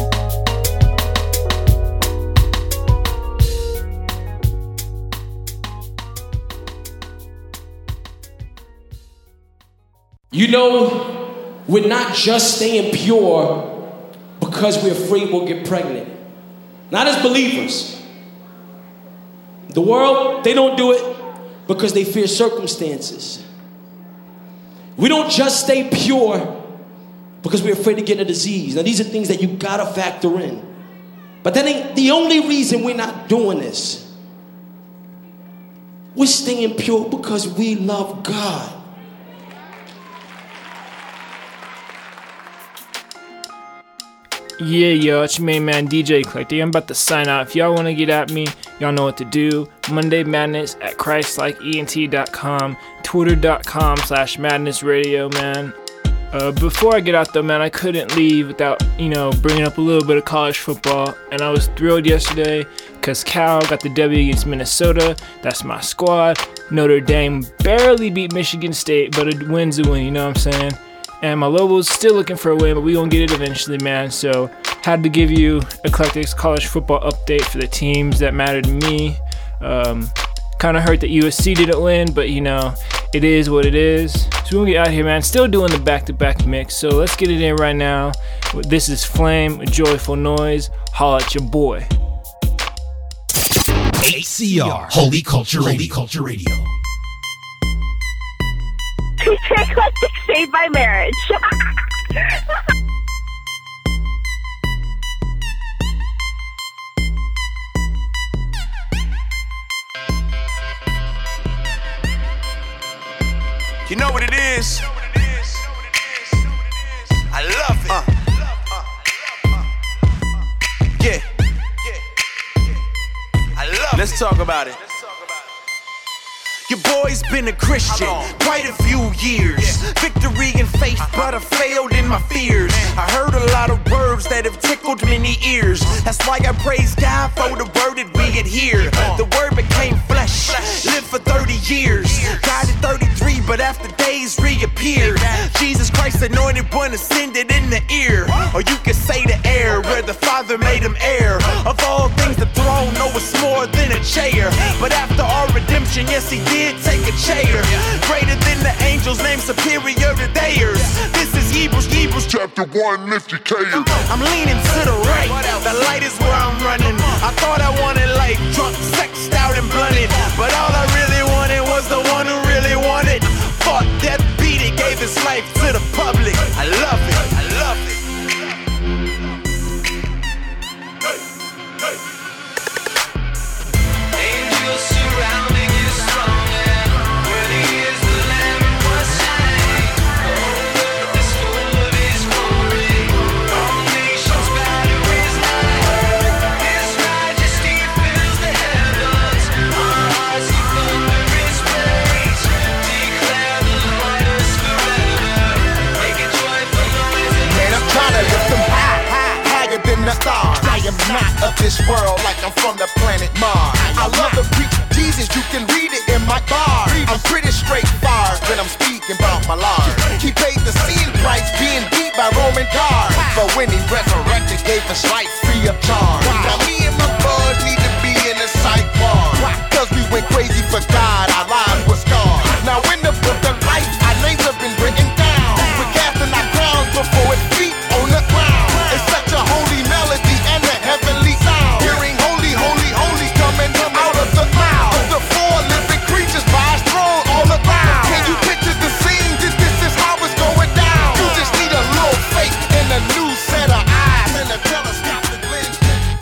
You know, we're not just staying pure because we're afraid we'll get pregnant. Not as believers. The world, they don't do it because they fear circumstances. We don't just stay pure because we're afraid to get a disease. Now, these are things that you gotta factor in. But that ain't the only reason we're not doing this. We're staying pure because we love God. Yeah, yo, it's your main man, DJ Eclectic. I'm about to sign out. If y'all want to get at me, y'all know what to do. Monday Madness at ChristLikeENT.com, Twitter.com/MadnessRadio, man. Before I get out though, man, I couldn't leave without, bringing up a little bit of college football. And I was thrilled yesterday because Cal got the W against Minnesota. That's my squad. Notre Dame barely beat Michigan State, but a win's a win, you know what I'm saying? And my Lobos still looking for a win, but we gonna get it eventually, man. So had to give you Eclectic's college football update for the teams that matter to me. Kind of hurt that USC didn't win, but it is what it is. So we're gonna get out of here, man. Still doing the back-to-back mix, so let's get it in right now. This is Flame, a joyful noise. Holla at your boy. HCR, Holy Culture Radio. Eclectic Saved by Marriage. You know what it is? I love it. Yeah. I love it. Let's talk about it. Your boy's been a Christian quite a few years. Victory in faith, but I failed in my fears. I heard a lot of words that have tickled many ears. That's why I praise God for the word that we adhere. The word became flesh, lived for 30 years. Died at 33, but after days reappeared. Jesus Christ, anointed one, ascended in the ear. Or you could say the air, where the Father made him heir. Of all things, the throne, no, it's more than a chair. But after our redemption, yes, he did take a chair. Greater than the angels, named superior to theirs. This is the one lift your KO. I'm leaning to the right, the light is where I'm running. I thought I wanted life, drunk, sexed out and blunted. But all I really wanted was the one who really wanted. Fought that beat, he gave his life to the public. I love it, I love it. Angels surrounding you stronger. Worthy is the Lamb who was slain. The whole earth is full of His glory. All nations bow to His name. His majesty fills the heavens. Our hearts will thunder His praise. Declare the Lord is forever. Make a joyful noise in Man, I'm trying to lift them high, higher than the stars. I am not of this world like I'm from the planet Mars. I love to preach Jesus, you can read it in my bar. I'm pretty straightforward when I'm speaking about my Lord. He paid the sin price being beat by Roman guards. But when he resurrected, gave us life free of charge. Now me and my bud need to be in the psych ward. Cause we went crazy for God, our lives were scarred. Now in the book of life, our names have been written down. We're casting our crowns before His feet on the ground. It's such a holy melody and a heavenly sound. Hearing holy, holy, holy coming out of the mouth of the four living creatures by His throne all around. Can you picture the scene? This is how it's going down. You just need a little faith and a new set of eyes and a telescopic lens.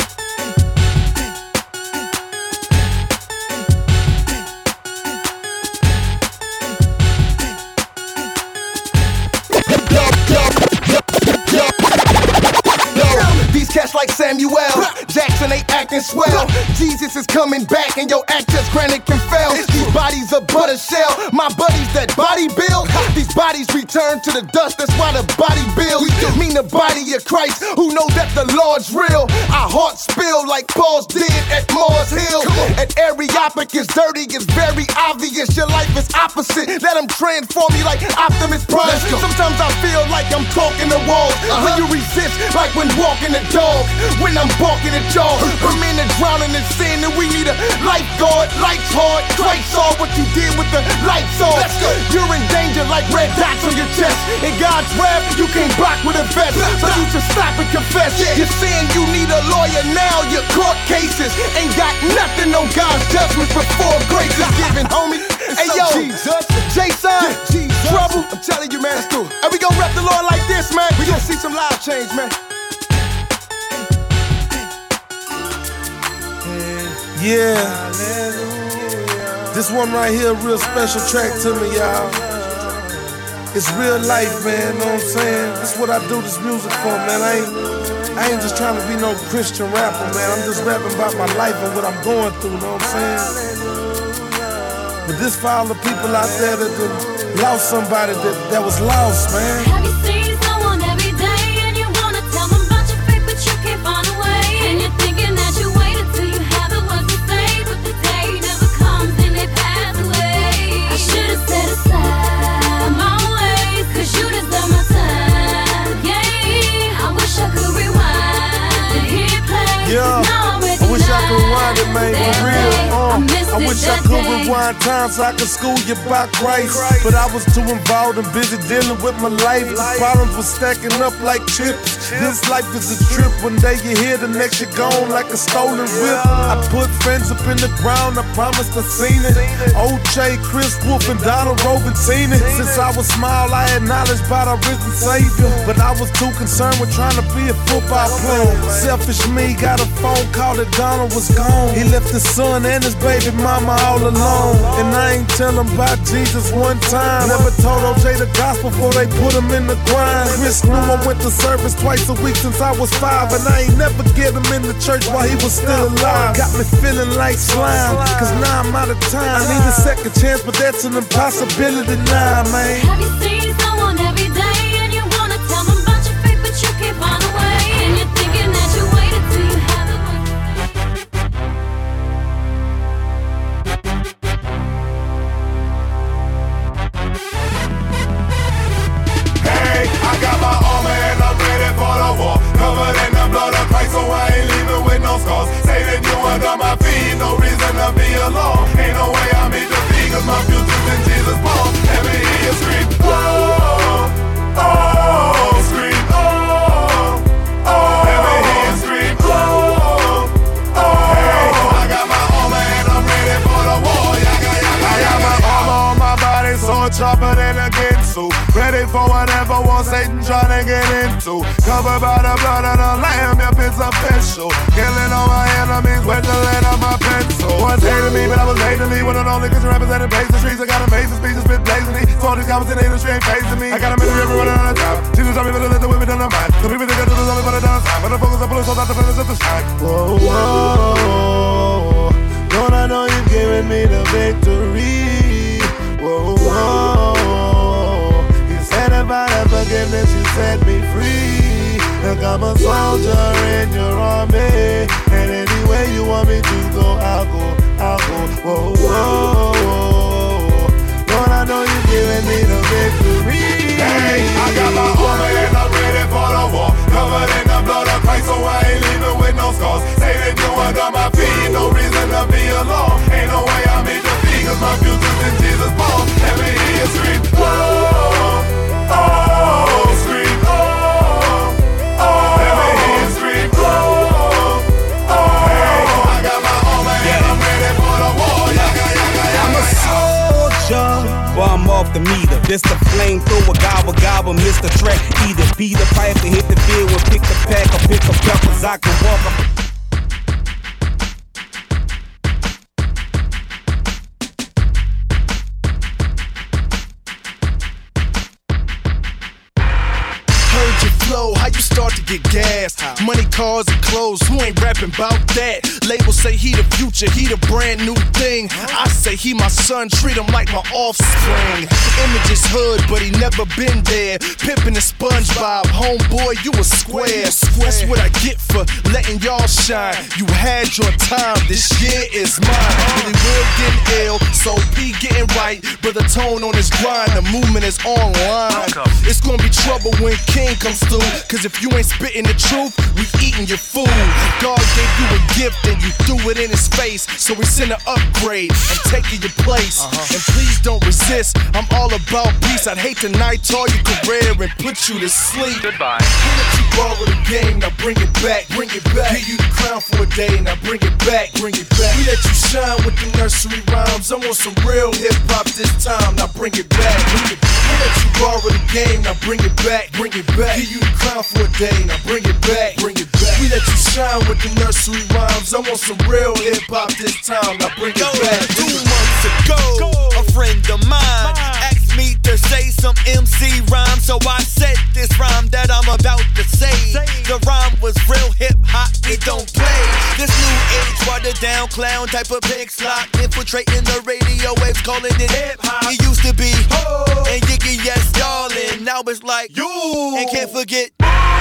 These cats like Samuel Jackson ain't acting swell. Jesus is coming back and your act just granted can fail. These bodies are but a shell. My buddies that body build, these bodies return to the dust. That's why the body builds. Mean the body of Christ who knows that the Lord's real. Our hearts spill like Paul's did at Mars Hill. And Areopagus is dirty, it's very obvious. Your life is opposite. Let them transform you like Optimus Prime. Sometimes I feel like I'm talking to walls. When you resist, like when walking a dog. When I'm barking at y'all, we're men are drowning in sin and we need a lifeguard. Life's hard, Christ saw what you did with the lights off. You're in danger like red dots on your chest. In God's wrath, you can't block with a vest. So you should stop and confess. You're saying you need a lawyer now. Your court cases ain't got nothing on God's judgments before grace is given, homie. Hey yo, Jason, Trouble. I'm telling you, man, it's cool. And we gon' rep the Lord like this, man. We gon' see some live change, man. Yeah, this one right here, real special track to me, y'all. It's real life, man, know what I'm saying? This is what I do this music for, man. I ain't just trying to be no Christian rapper, man. I'm just rapping about my life and what I'm going through, know what I'm saying? But this for all the people out there that lost somebody that was lost, man. Have you seen someone every day and you wanna tell them about your faith, but you can't find a way? And you're thinking that you waited till you have the words to say, but the day never comes and they pass away. I should've set aside my ways, cause you deserve my time. Yeah, I wish I could rewind and hit play. Yeah, I wish I could rewind it, man, for real. I wish I could rewind time so I could school you about Christ. But I was too involved and busy dealing with my life. The problems were stacking up like chips. This life is a trip. One day you're here, the next you're gone like a stolen whip. I put friends up in the ground, I promised I seen it. O.J., Chris Wolf, and Donald Robin seen it. Since I was small, I had knowledge about our risen Savior. But I was too concerned with trying to be a football player. Selfish me, got a phone call that Donald was gone. He left his son and his baby mama all alone. And I ain't tell him about Jesus one time. Never told O.J. the gospel before they put him in the grind. Chris knew I went to service twice a week since I was 5. And I ain't never get him in the church while he was still alive. Got me feeling like slime, cause now I'm out of time. I need a second chance, but that's an impossibility now, man. Have you seen someone every day and you wanna tell them about your faith, but you can't find a way? And you're thinking that you waited till you have the Hey, I got my armor and I'm ready for the war. Covered in the blood of Christ, so I ain't leaving with no scars. Satan, you under my feet, no reason to be alone. Ain't no way I meet the feet, cause my future's in Jesus' palm. Let me hear you scream, oh, oh, scream, oh. on Satan trying to get into. Covered by the blood of the lamb, yep, it's official. Killing all my enemies with the lead of my pencil. Once hated me, but I was hating me. One of the only country rappers that embrace the streets. I got amazing speeches, spit blazingly. So all these comments in the industry ain't facing me. I got a million everyone on the top. She just told me better let the women down the mind. The people think I do this only for the downside. But the focus on blue, so that's the finish of the shine. Whoa, whoa. Lord, I know you've given me the victory. Whoa, whoa. You said about the forgiveness, you set me free. Look, I'm a soldier in your army. And any way you want me to go, I'll go, I'll go. Whoa, whoa. Lord, I know you've given me the victory. Hey, I got my armor and I'm ready for the war. Covered in the blood of Christ, so I ain't leaving with no scars. Satan, you under my feet, no reason to be alarmed. Ain't no way I made the feet, cause my future's in Jesus' palm. Let me hear you scream, oh, oh, scream, oh, oh. Let me hear you scream, oh, oh. Hey, I got my armor and I'm ready for the war. I'm a soldier. Well, I'm off the meter. This the flamethrower, gobble, gobble, Mr. Track. Either be the pipe and hit the field and pick the pack or pick up peppers. I can walk up. How you start to get gas? Money, cars, and clothes. Who ain't rapping about that? Labels say he the future, he the brand new thing. I say he my son, treat him like my offspring. Image is hood, but he never been there. Pimpin' the SpongeBob, homeboy, you a square. That's what I get for letting y'all shine. You had your time, this year is mine. Really Will getting ill, so P getting right. But the tone on his grind, the movement is online. It's gonna be trouble when King comes through. Cause if you ain't spitting the truth, we eating your food. God gave you a gift and you threw it in his face. So we send an upgrade and taking your place. And please don't resist, I'm all about peace. I'd hate to night all your career and put you to sleep. Goodbye. We let you borrow the game, now bring it back, bring it back. Give you the crown for a day, now bring it back, bring it back. We let you shine with the nursery rhymes. I want some real hip hop this time, now bring it back, bring it back. We let you borrow the game, now bring it back, bring it back. Give you the crown for a day, now bring it back, bring it back. We let you shine with the nursery rhymes. I want some real hip hop this time, now bring it back. 2 months ago, a friend of mine asked me to say some MC rhyme, so I said this rhyme that I'm about to say. The rhyme was real hip hop, it don't play. This new age watered down clown type of big slot, infiltrating the radio waves, calling it hip hop. It used to be and Yiggy yes darling, now it's like you and can't forget.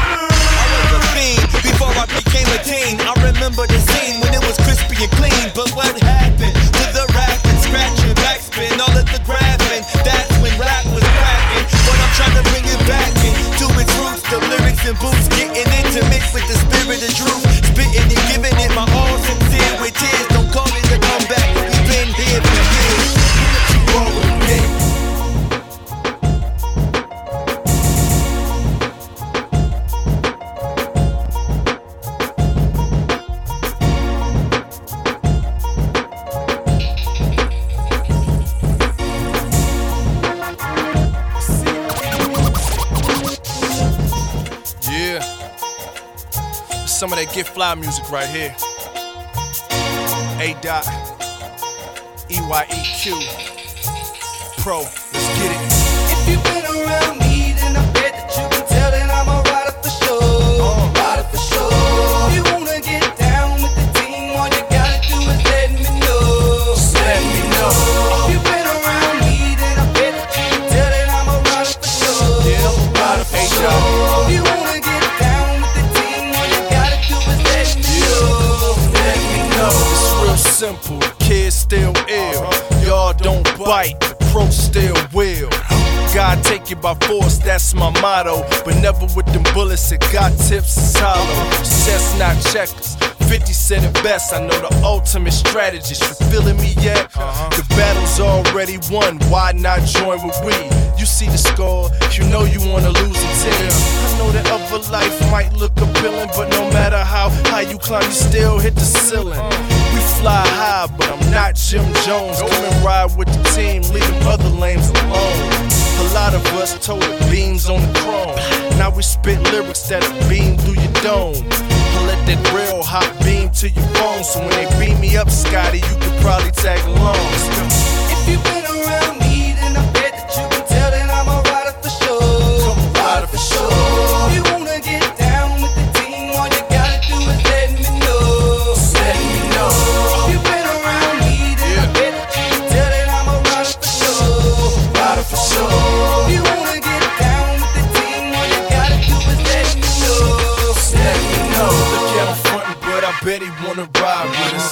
I was a fiend before I became a teen. I remember the scene when it was crispy and clean, but what happened to the rapping, scratching, backspin, all of the graphing? That's when rap was cracking. But I'm trying to bring it back into its roots. The lyrics and boots getting intimate with the spirit of truth, spitting and giving it my all sincere with tears. Don't call it a comeback. We've been here for years. Roll with me. Some of that Get Fly music right here. A. EYEQ. Pro, let's get it. If you've been around me, then I bet that you can tell that I'm a rider for sure. Rider for sure. If you wanna get down with the team, all you gotta do is let me know. Let me know. If you've been around me, then I bet that you can tell that I'm a rider for sure. Yeah, rider for sure. If you wanna get down with the team, all you gotta do is let me know. Let me know. It's real simple, the kids still ill. Y'all don't bite, the pro still will. God take you by force, that's my motto. But never with them bullets, it got tips, it's hollow. Chess not checkers, 50 said it best. I know the ultimate strategist, you feeling me yet? The battle's already won, why not join with we? You see the score, you know you wanna lose a team. I know that upper life might look appealing, but no matter how high you climb, you still hit the ceiling. We fly high, but I'm not Jim Jones. Come and ride with the team, leave them other lanes alone. A lot of us told it beams on the chrome. Now we spit lyrics that'll beam through your dome. Let that real hot beam to your bones. So when they beam me up, Scotty, you could probably tag along. If you've been around me, then I bet that you can tell that I'm a rider for sure. I'm a rider for sure. If you wanna get down with the team, all you gotta do is let me know. Let me know. If you've been around me, then I bet that you can tell that I'm a rider for sure. Rider for sure. If you wanna get down with the team, all you gotta do is let me know. Let me know. Look at him frontin', but I bet he wanna ride with us.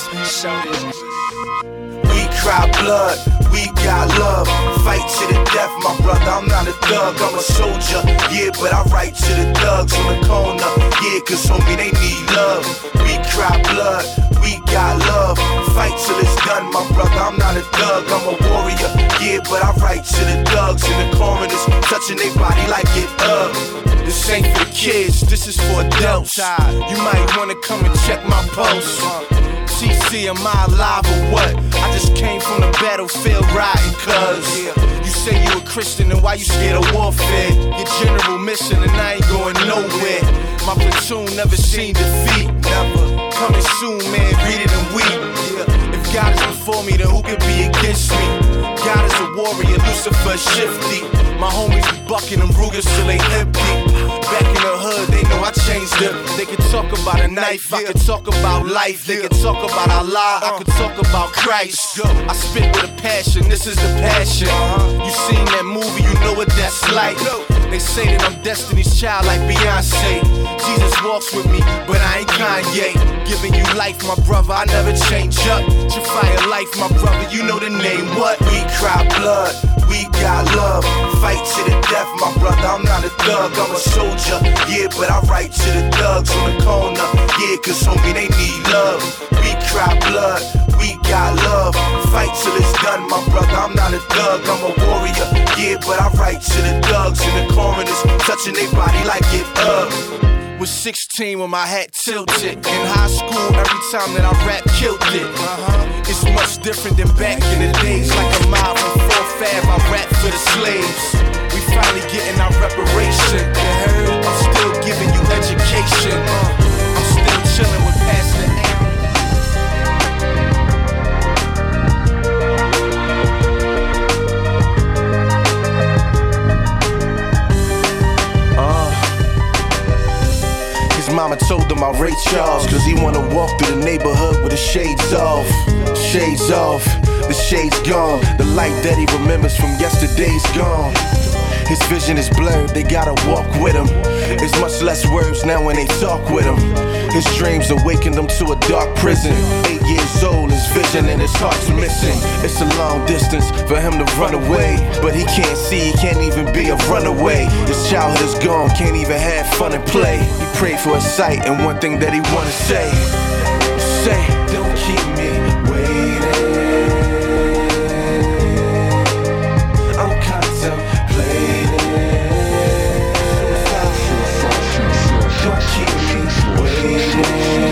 We cry blood, we got love. Fight to the death, my brother. I'm not a thug, I'm a soldier. Yeah, but I write to the thugs on the corner. Yeah, cause homie, they need love. We cry blood, we got love. Fight till it's done, my brother. I'm not a thug, I'm a warrior. Yeah, but I write to the thugs in the corners, touching their body like it This ain't for the kids, this is for adults. You might wanna come and check my pulse. TC, am I alive or what? I just came from the battlefield riding, cuz you say you a Christian and why you scared of warfare? Your general mission and I ain't going nowhere. My platoon never seen defeat, never. Coming soon, man, read it and weep. If God is before me, then who can be against me? God is a warrior, Lucifer shifty. My homies be bucking them Rugers till they empty. Back in the hood, they know I changed them. They can talk about a knife, I can talk about life. They can talk about Allah, I can talk about Christ. I spit with a passion, this is the passion. You seen that movie, you know what that's like. They say that I'm Destiny's child like Beyonce. Jesus walks with me, but I ain't Kanye. Giving you life, my brother, I never change up. Jafire life, my brother, you know the name. What? We cry blood, we got love. Fight to the death, my brother, I'm not a thug, I'm a soldier. Yeah, but I write to the thugs on the corner. Yeah, cause homie, they need love. We cry blood, we got love. Fight till it's done, my brother, I'm not a thug, I'm a warrior. Yeah, but I write to the thugs in the corners, touching their body like it Was 16 when my hat tilted. In high school, every time that I rap, killed it. It's much different than back in the days. Like a mile from 4th Ave, I rap for the slaves. We finally getting our reparation. You heard? I'm still giving you education. I'm still chilling with Pastor A. Mama told him I rate Charles, cause he wanna walk through the neighborhood with the shades off. Shades off, the shades gone. The light that he remembers from yesterday's gone. His vision is blurred, they gotta walk with him. It's much less words now when they talk with him. His dreams awakened him to a dark prison. 8 years old, his vision and his heart's missing. It's a long distance for him to run away, but he can't see, he can't even be a runaway. His childhood is gone, can't even have fun and play. He prayed for a sight and one thing that he wanna say. Say, don't keep me waiting. I'm contemplating. Don't keep me waiting.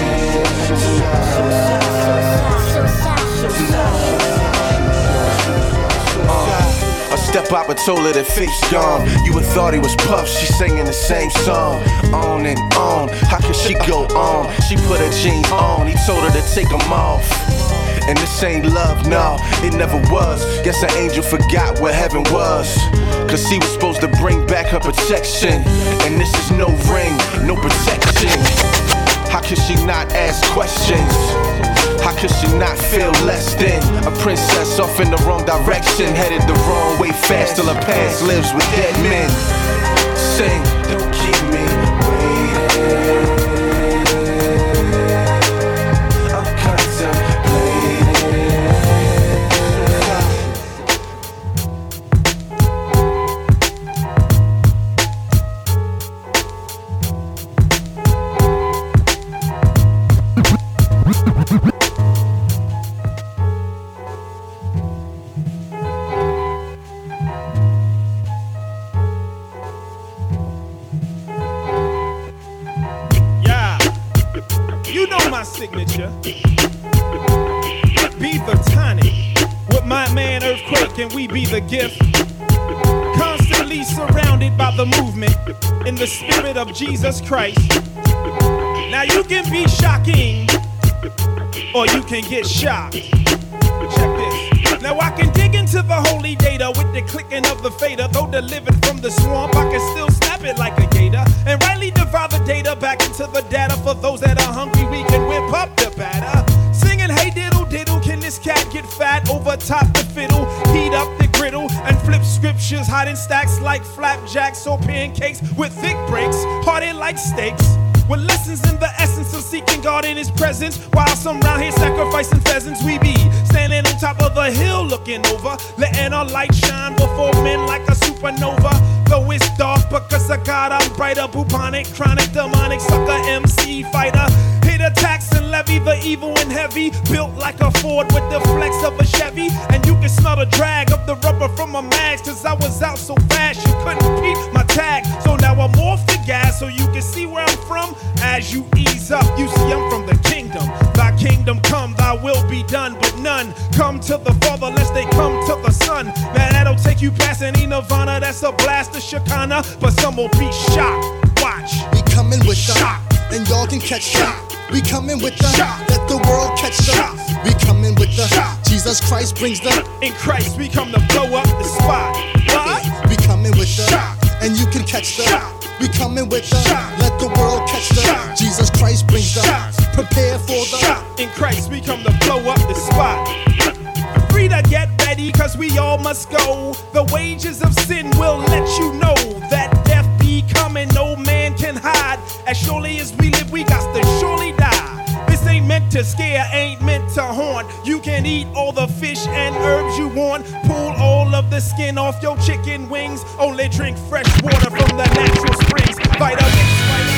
A step up and told her that fate's gone. You would thought he was Puff, she singing the same song. On and on, how can she go on? She put her jeans on, he told her to take them off. And this ain't love, no, it never was. Guess an angel forgot what heaven was. Cause he was supposed to bring back her protection. And this is no ring, no protection. How could she not ask questions? How could she not feel less than a princess off in the wrong direction, headed the wrong way fast till her past lives with dead men? Sing, don't keep me waiting. I'm signature. Be the tonic. With my man Earthquake, can we be the gift? totally surrounded by the movement in the spirit of Jesus Christ. Now you can be shocking, or you can get shocked. Check this. Now I can dig into the holy data with the clicking of the fader. Though delivered from the swamp, I can still snap it like a gator and rightly divide the data back into the data. For those that are hungry, we can whip up the batter. Singing, hey diddle diddle, can this cat get fat? Over top the fiddle, heat up the griddle, and flip scriptures, hiding stacks like flapjacks or pancakes with thick breaks, hearted like steaks. With lessons in the essence of seeking God in His presence. While some round here sacrificing pheasants, we be standing on top of the hill looking over, letting our light shine before men like a supernova. Though it's dark, because of God I'm brighter. Bubonic, chronic, demonic, sucker, MC, fighter. Hit attacks and levy the evil and heavy. Built like a Ford with the flex of a Chevy. And you can smell the drag of the rubber from my mags, cause I was out so fast you couldn't beat my tag. So now I'm off the gas so you can see where I'm from. As you ease up, you see I'm from the kingdom. Thy kingdom come, thy will be done. But none come to the Father lest they come to the Son. Now that'll take you past any Nirvana, that's a blast of Shekinah. But some will be shocked. Watch. We coming with the shock, and y'all can catch shock. We coming with the shock, let the world catch the shock. We coming with the shock. Jesus Christ brings the in Christ we come to blow up the spot. What? We coming with the shock, and you can catch the shock. We coming with the shock, let the world catch the shock. Jesus Christ brings the shock. Prepare for the shock. In Christ we come to blow up the spot. Free to get ready, cause we all must go. The wages of sin will let you know that death be coming, no man can hide. As surely as we live, we got to surely die. This ain't meant to scare, ain't meant to haunt. You can eat all the fish and herbs you want. Pull all of the skin off your chicken wings. Only drink fresh water from the natural springs. Vitamins.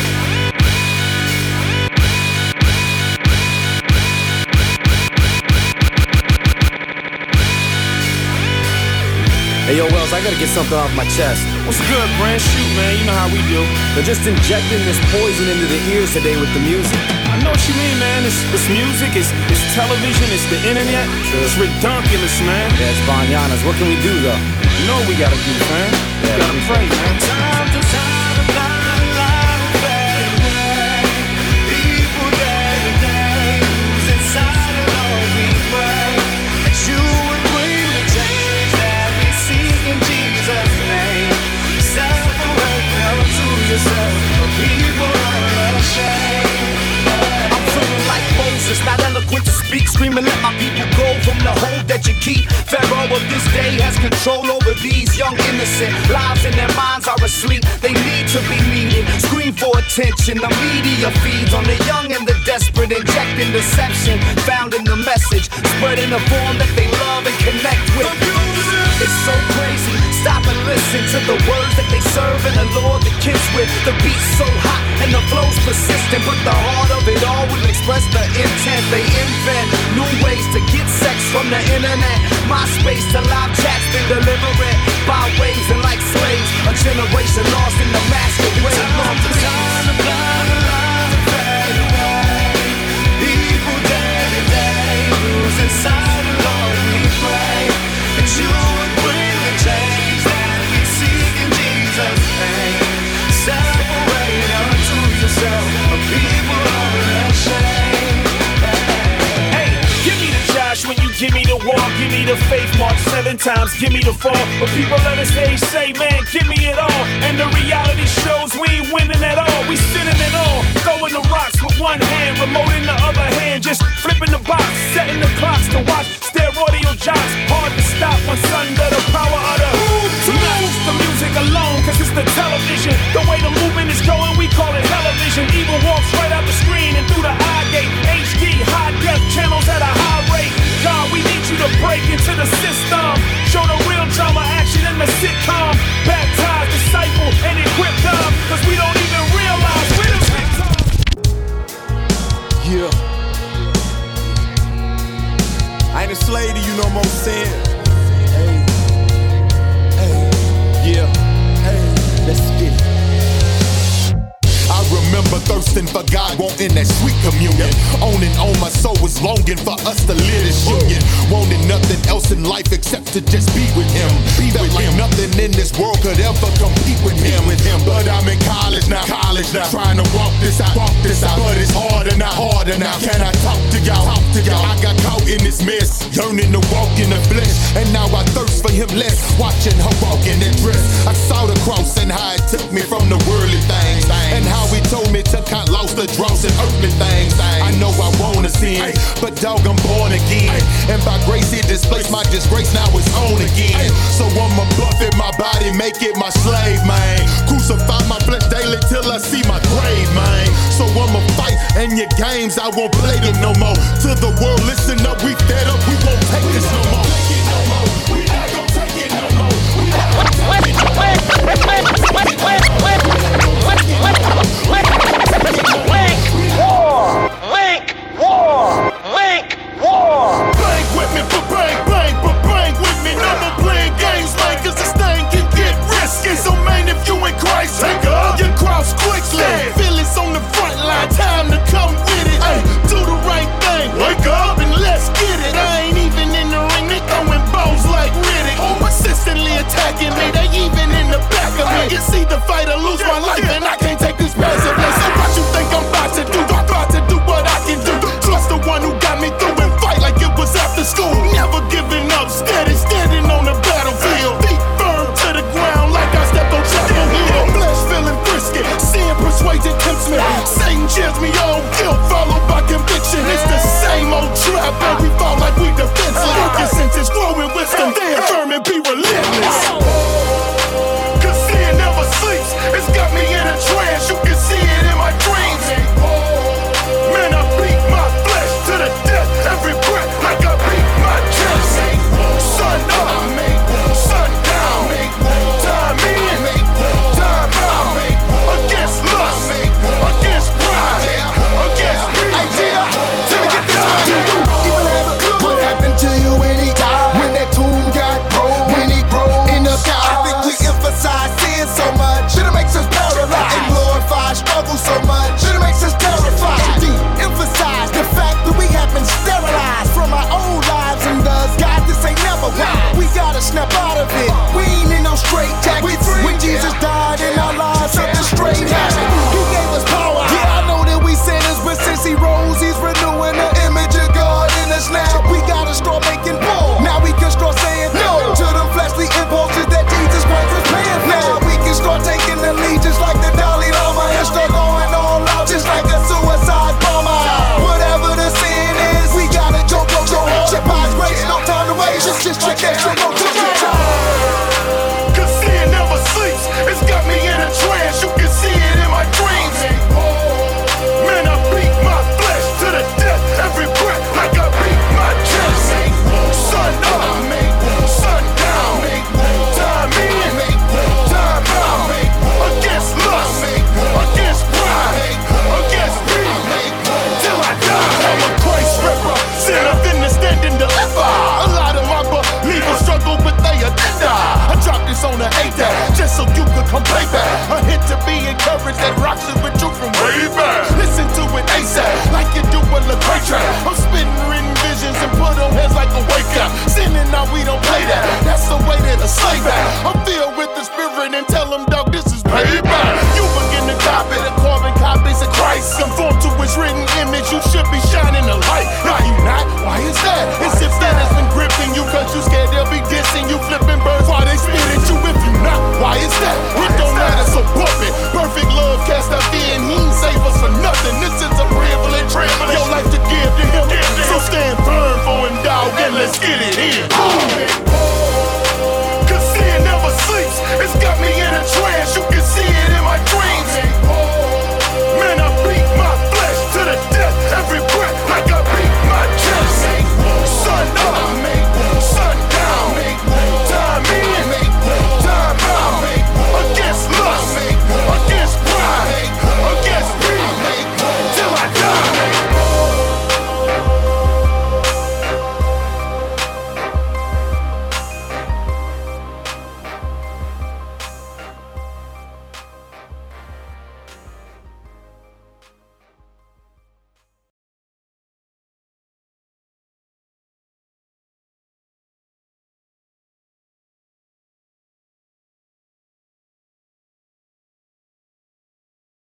Hey yo, Wells, I gotta get something off my chest. What's good, Brand? Shoot, man, you know how we do. They're just injecting this poison into the ears today with the music. I know what you mean, man. It's music, it's television, it's the internet. True. It's ridiculous, man. Yeah, it's bananas. What can we do, though? You know what we gotta do, man. We gotta pray, man. Time to time, the blind light fade away. People day to day, who's inside of all we pray. That you would bring the change that we seek in Jesus' name. Separate unto yourself, the people are ashamed. I'm feeling like Moses, not eloquent to speak, screaming, let my people go from the hold that you keep. Pharaoh of this day has control over these young innocent lives, and their minds are asleep. They need to be needed, scream for attention. The media feeds on the young and the desperate, injecting deception found in the message, spreading a form that they love and connect with. It's so crazy, stop and listen to the words that they serve and the Lord that kiss with. The beat's so hot and the flow's persistent, but the heart of it all will express the intent. They invent new ways to get sex from the internet. MySpace to live chats, then deliver it by waves and like slaves. A generation lost in the masquerade. Time to time, the blind light fade away. People day to day, who's inside the Lord we pray. That you would bring the change that we seek in Jesus' name. Separate unto yourself, a people are ashamed. Hey, give me the Josh when you give me the walk. Give me the faith mark 7 times, give me the fall. But people on the stage say, man, give me it all. And the reality shows we ain't winning at all. We sitting it all, throwing the rocks with one hand, remote in the other hand, just flipping the box, setting the clocks to watch steroidal jocks. Hard to stop once under the power of the not just the music alone, cause it's the television. The way the movement is going, we call it television. Evil walks right out the screen and through the eye gate. HD, high def channels at a high rate. God, we need you to break into the system. Show the real drama action in the sitcom. Baptize, disciple, and equip them, cause we don't even realize we're the victim. Yeah. I ain't a slave to you no more, sin. Hey. Hey. Yeah. Hey. Let's get it. I remember thirsting for God wanting that sweet communion. On and on, my soul was longing for us to live this union. Wanting nothing else in life except to just be with him. Felt like nothing in this world could ever compete with him. But I'm in college now, trying to walk this out. But it's harder now. Can I talk to y'all? I got caught in this mess, yearning to walk in the flesh, and now I thirst for him less. Watching her walk in that dress, I saw the cross and how it took me from the worldly things, and how he told me to count lost the dross and earthly things. I know I wanna sin, but dog, I'm born again, and by grace he displaced my disgrace. Now it's on again. So I'ma buffet my body, make it my slave, man. Crucify my flesh daily till I see my grave, man. So I'ma fight, and your games I won't play them no more. To the world, listen up, we fed up, we won't take this no more. We not gon' take it no more. We not gon' take it no more. Link war. Bang with me, bang with me. No more playing games, man, cause this thing can get risky. So man, if you in Christ, take up your cross quickly. Feel it's on the front line, time to come with it. Ay, do the right thing, wake up and let's get it. I ain't even in the ring, they throwing balls like Riddick. Persistently attacking me, they even in the back of me. You see the fight or lose my life, and I can't take this passively. So what you think I'm about to do? I'm about to do what I can do. Trust the one who got me through and fight like it was after school. Never giving up, steady standing on the battlefield. Feet firm to the ground like I stepped on Chapel Hill. Flesh feeling frisky, sin persuasion tempts me. Satan cheers me on, guilt followed by conviction. It's the same old trap, but we fall like we defenseless. Focus sentence, growing wisdom, stand firm and be relentless. Cause sin never sleeps, it's got me in a trance. You can see it in my dreams. Man, I beat my flesh to the death every breath like I beat my chest. Sun up, sun down, time in, time out. Against lust, against pride, against greed. What happened to you when he died? When that tomb got rolled, when he rolled in the sky? I think we emphasize sin so much, it makes us paralyzed. And glorify struggle so much, it makes us terrified. And de-emphasize the fact that we have been sterilized from our own lives, and thus God, this ain't never right. We gotta snap out of it. We ain't in no straight jackets. When Jesus died in our lives, something straight happened. He gave us power. Yeah, I know that we sinners, but since he rose, he's renewing the image of God in us now. We gotta start making war. Now we can start saying no to them fleshly impulses that Jesus Christ was paying for. Now we can start taking the lead just like the Dalai Lama and start going all out just like a suicide bomber. Whatever the sin is, we gotta jump hard. God's grace, no time to waste. Just like that, jump on to the top. Cause sin never sleeps, it's got me in a trance. You can see it in my dreams. Man, I beat my flesh to the death every breath like I beat my chest. Sun up, sun down, time in, time out. Against lust, against pride, against greed, till I die. I'm a Christ ripper, sin up in the standing deliver. A lot of my believers struggle with their agenda. I dropped this on the A-Dad, just so you could come play back. A hint to be encouraged that rocks it with you from way back. Listen to it ASAP, like you do a LeCrae track. I'm spitting written visions and put on heads like a wake up. Sinning now, we don't play that. That's the way that a slave act. I'm filled with the spirit and tell them, dog, this is payback.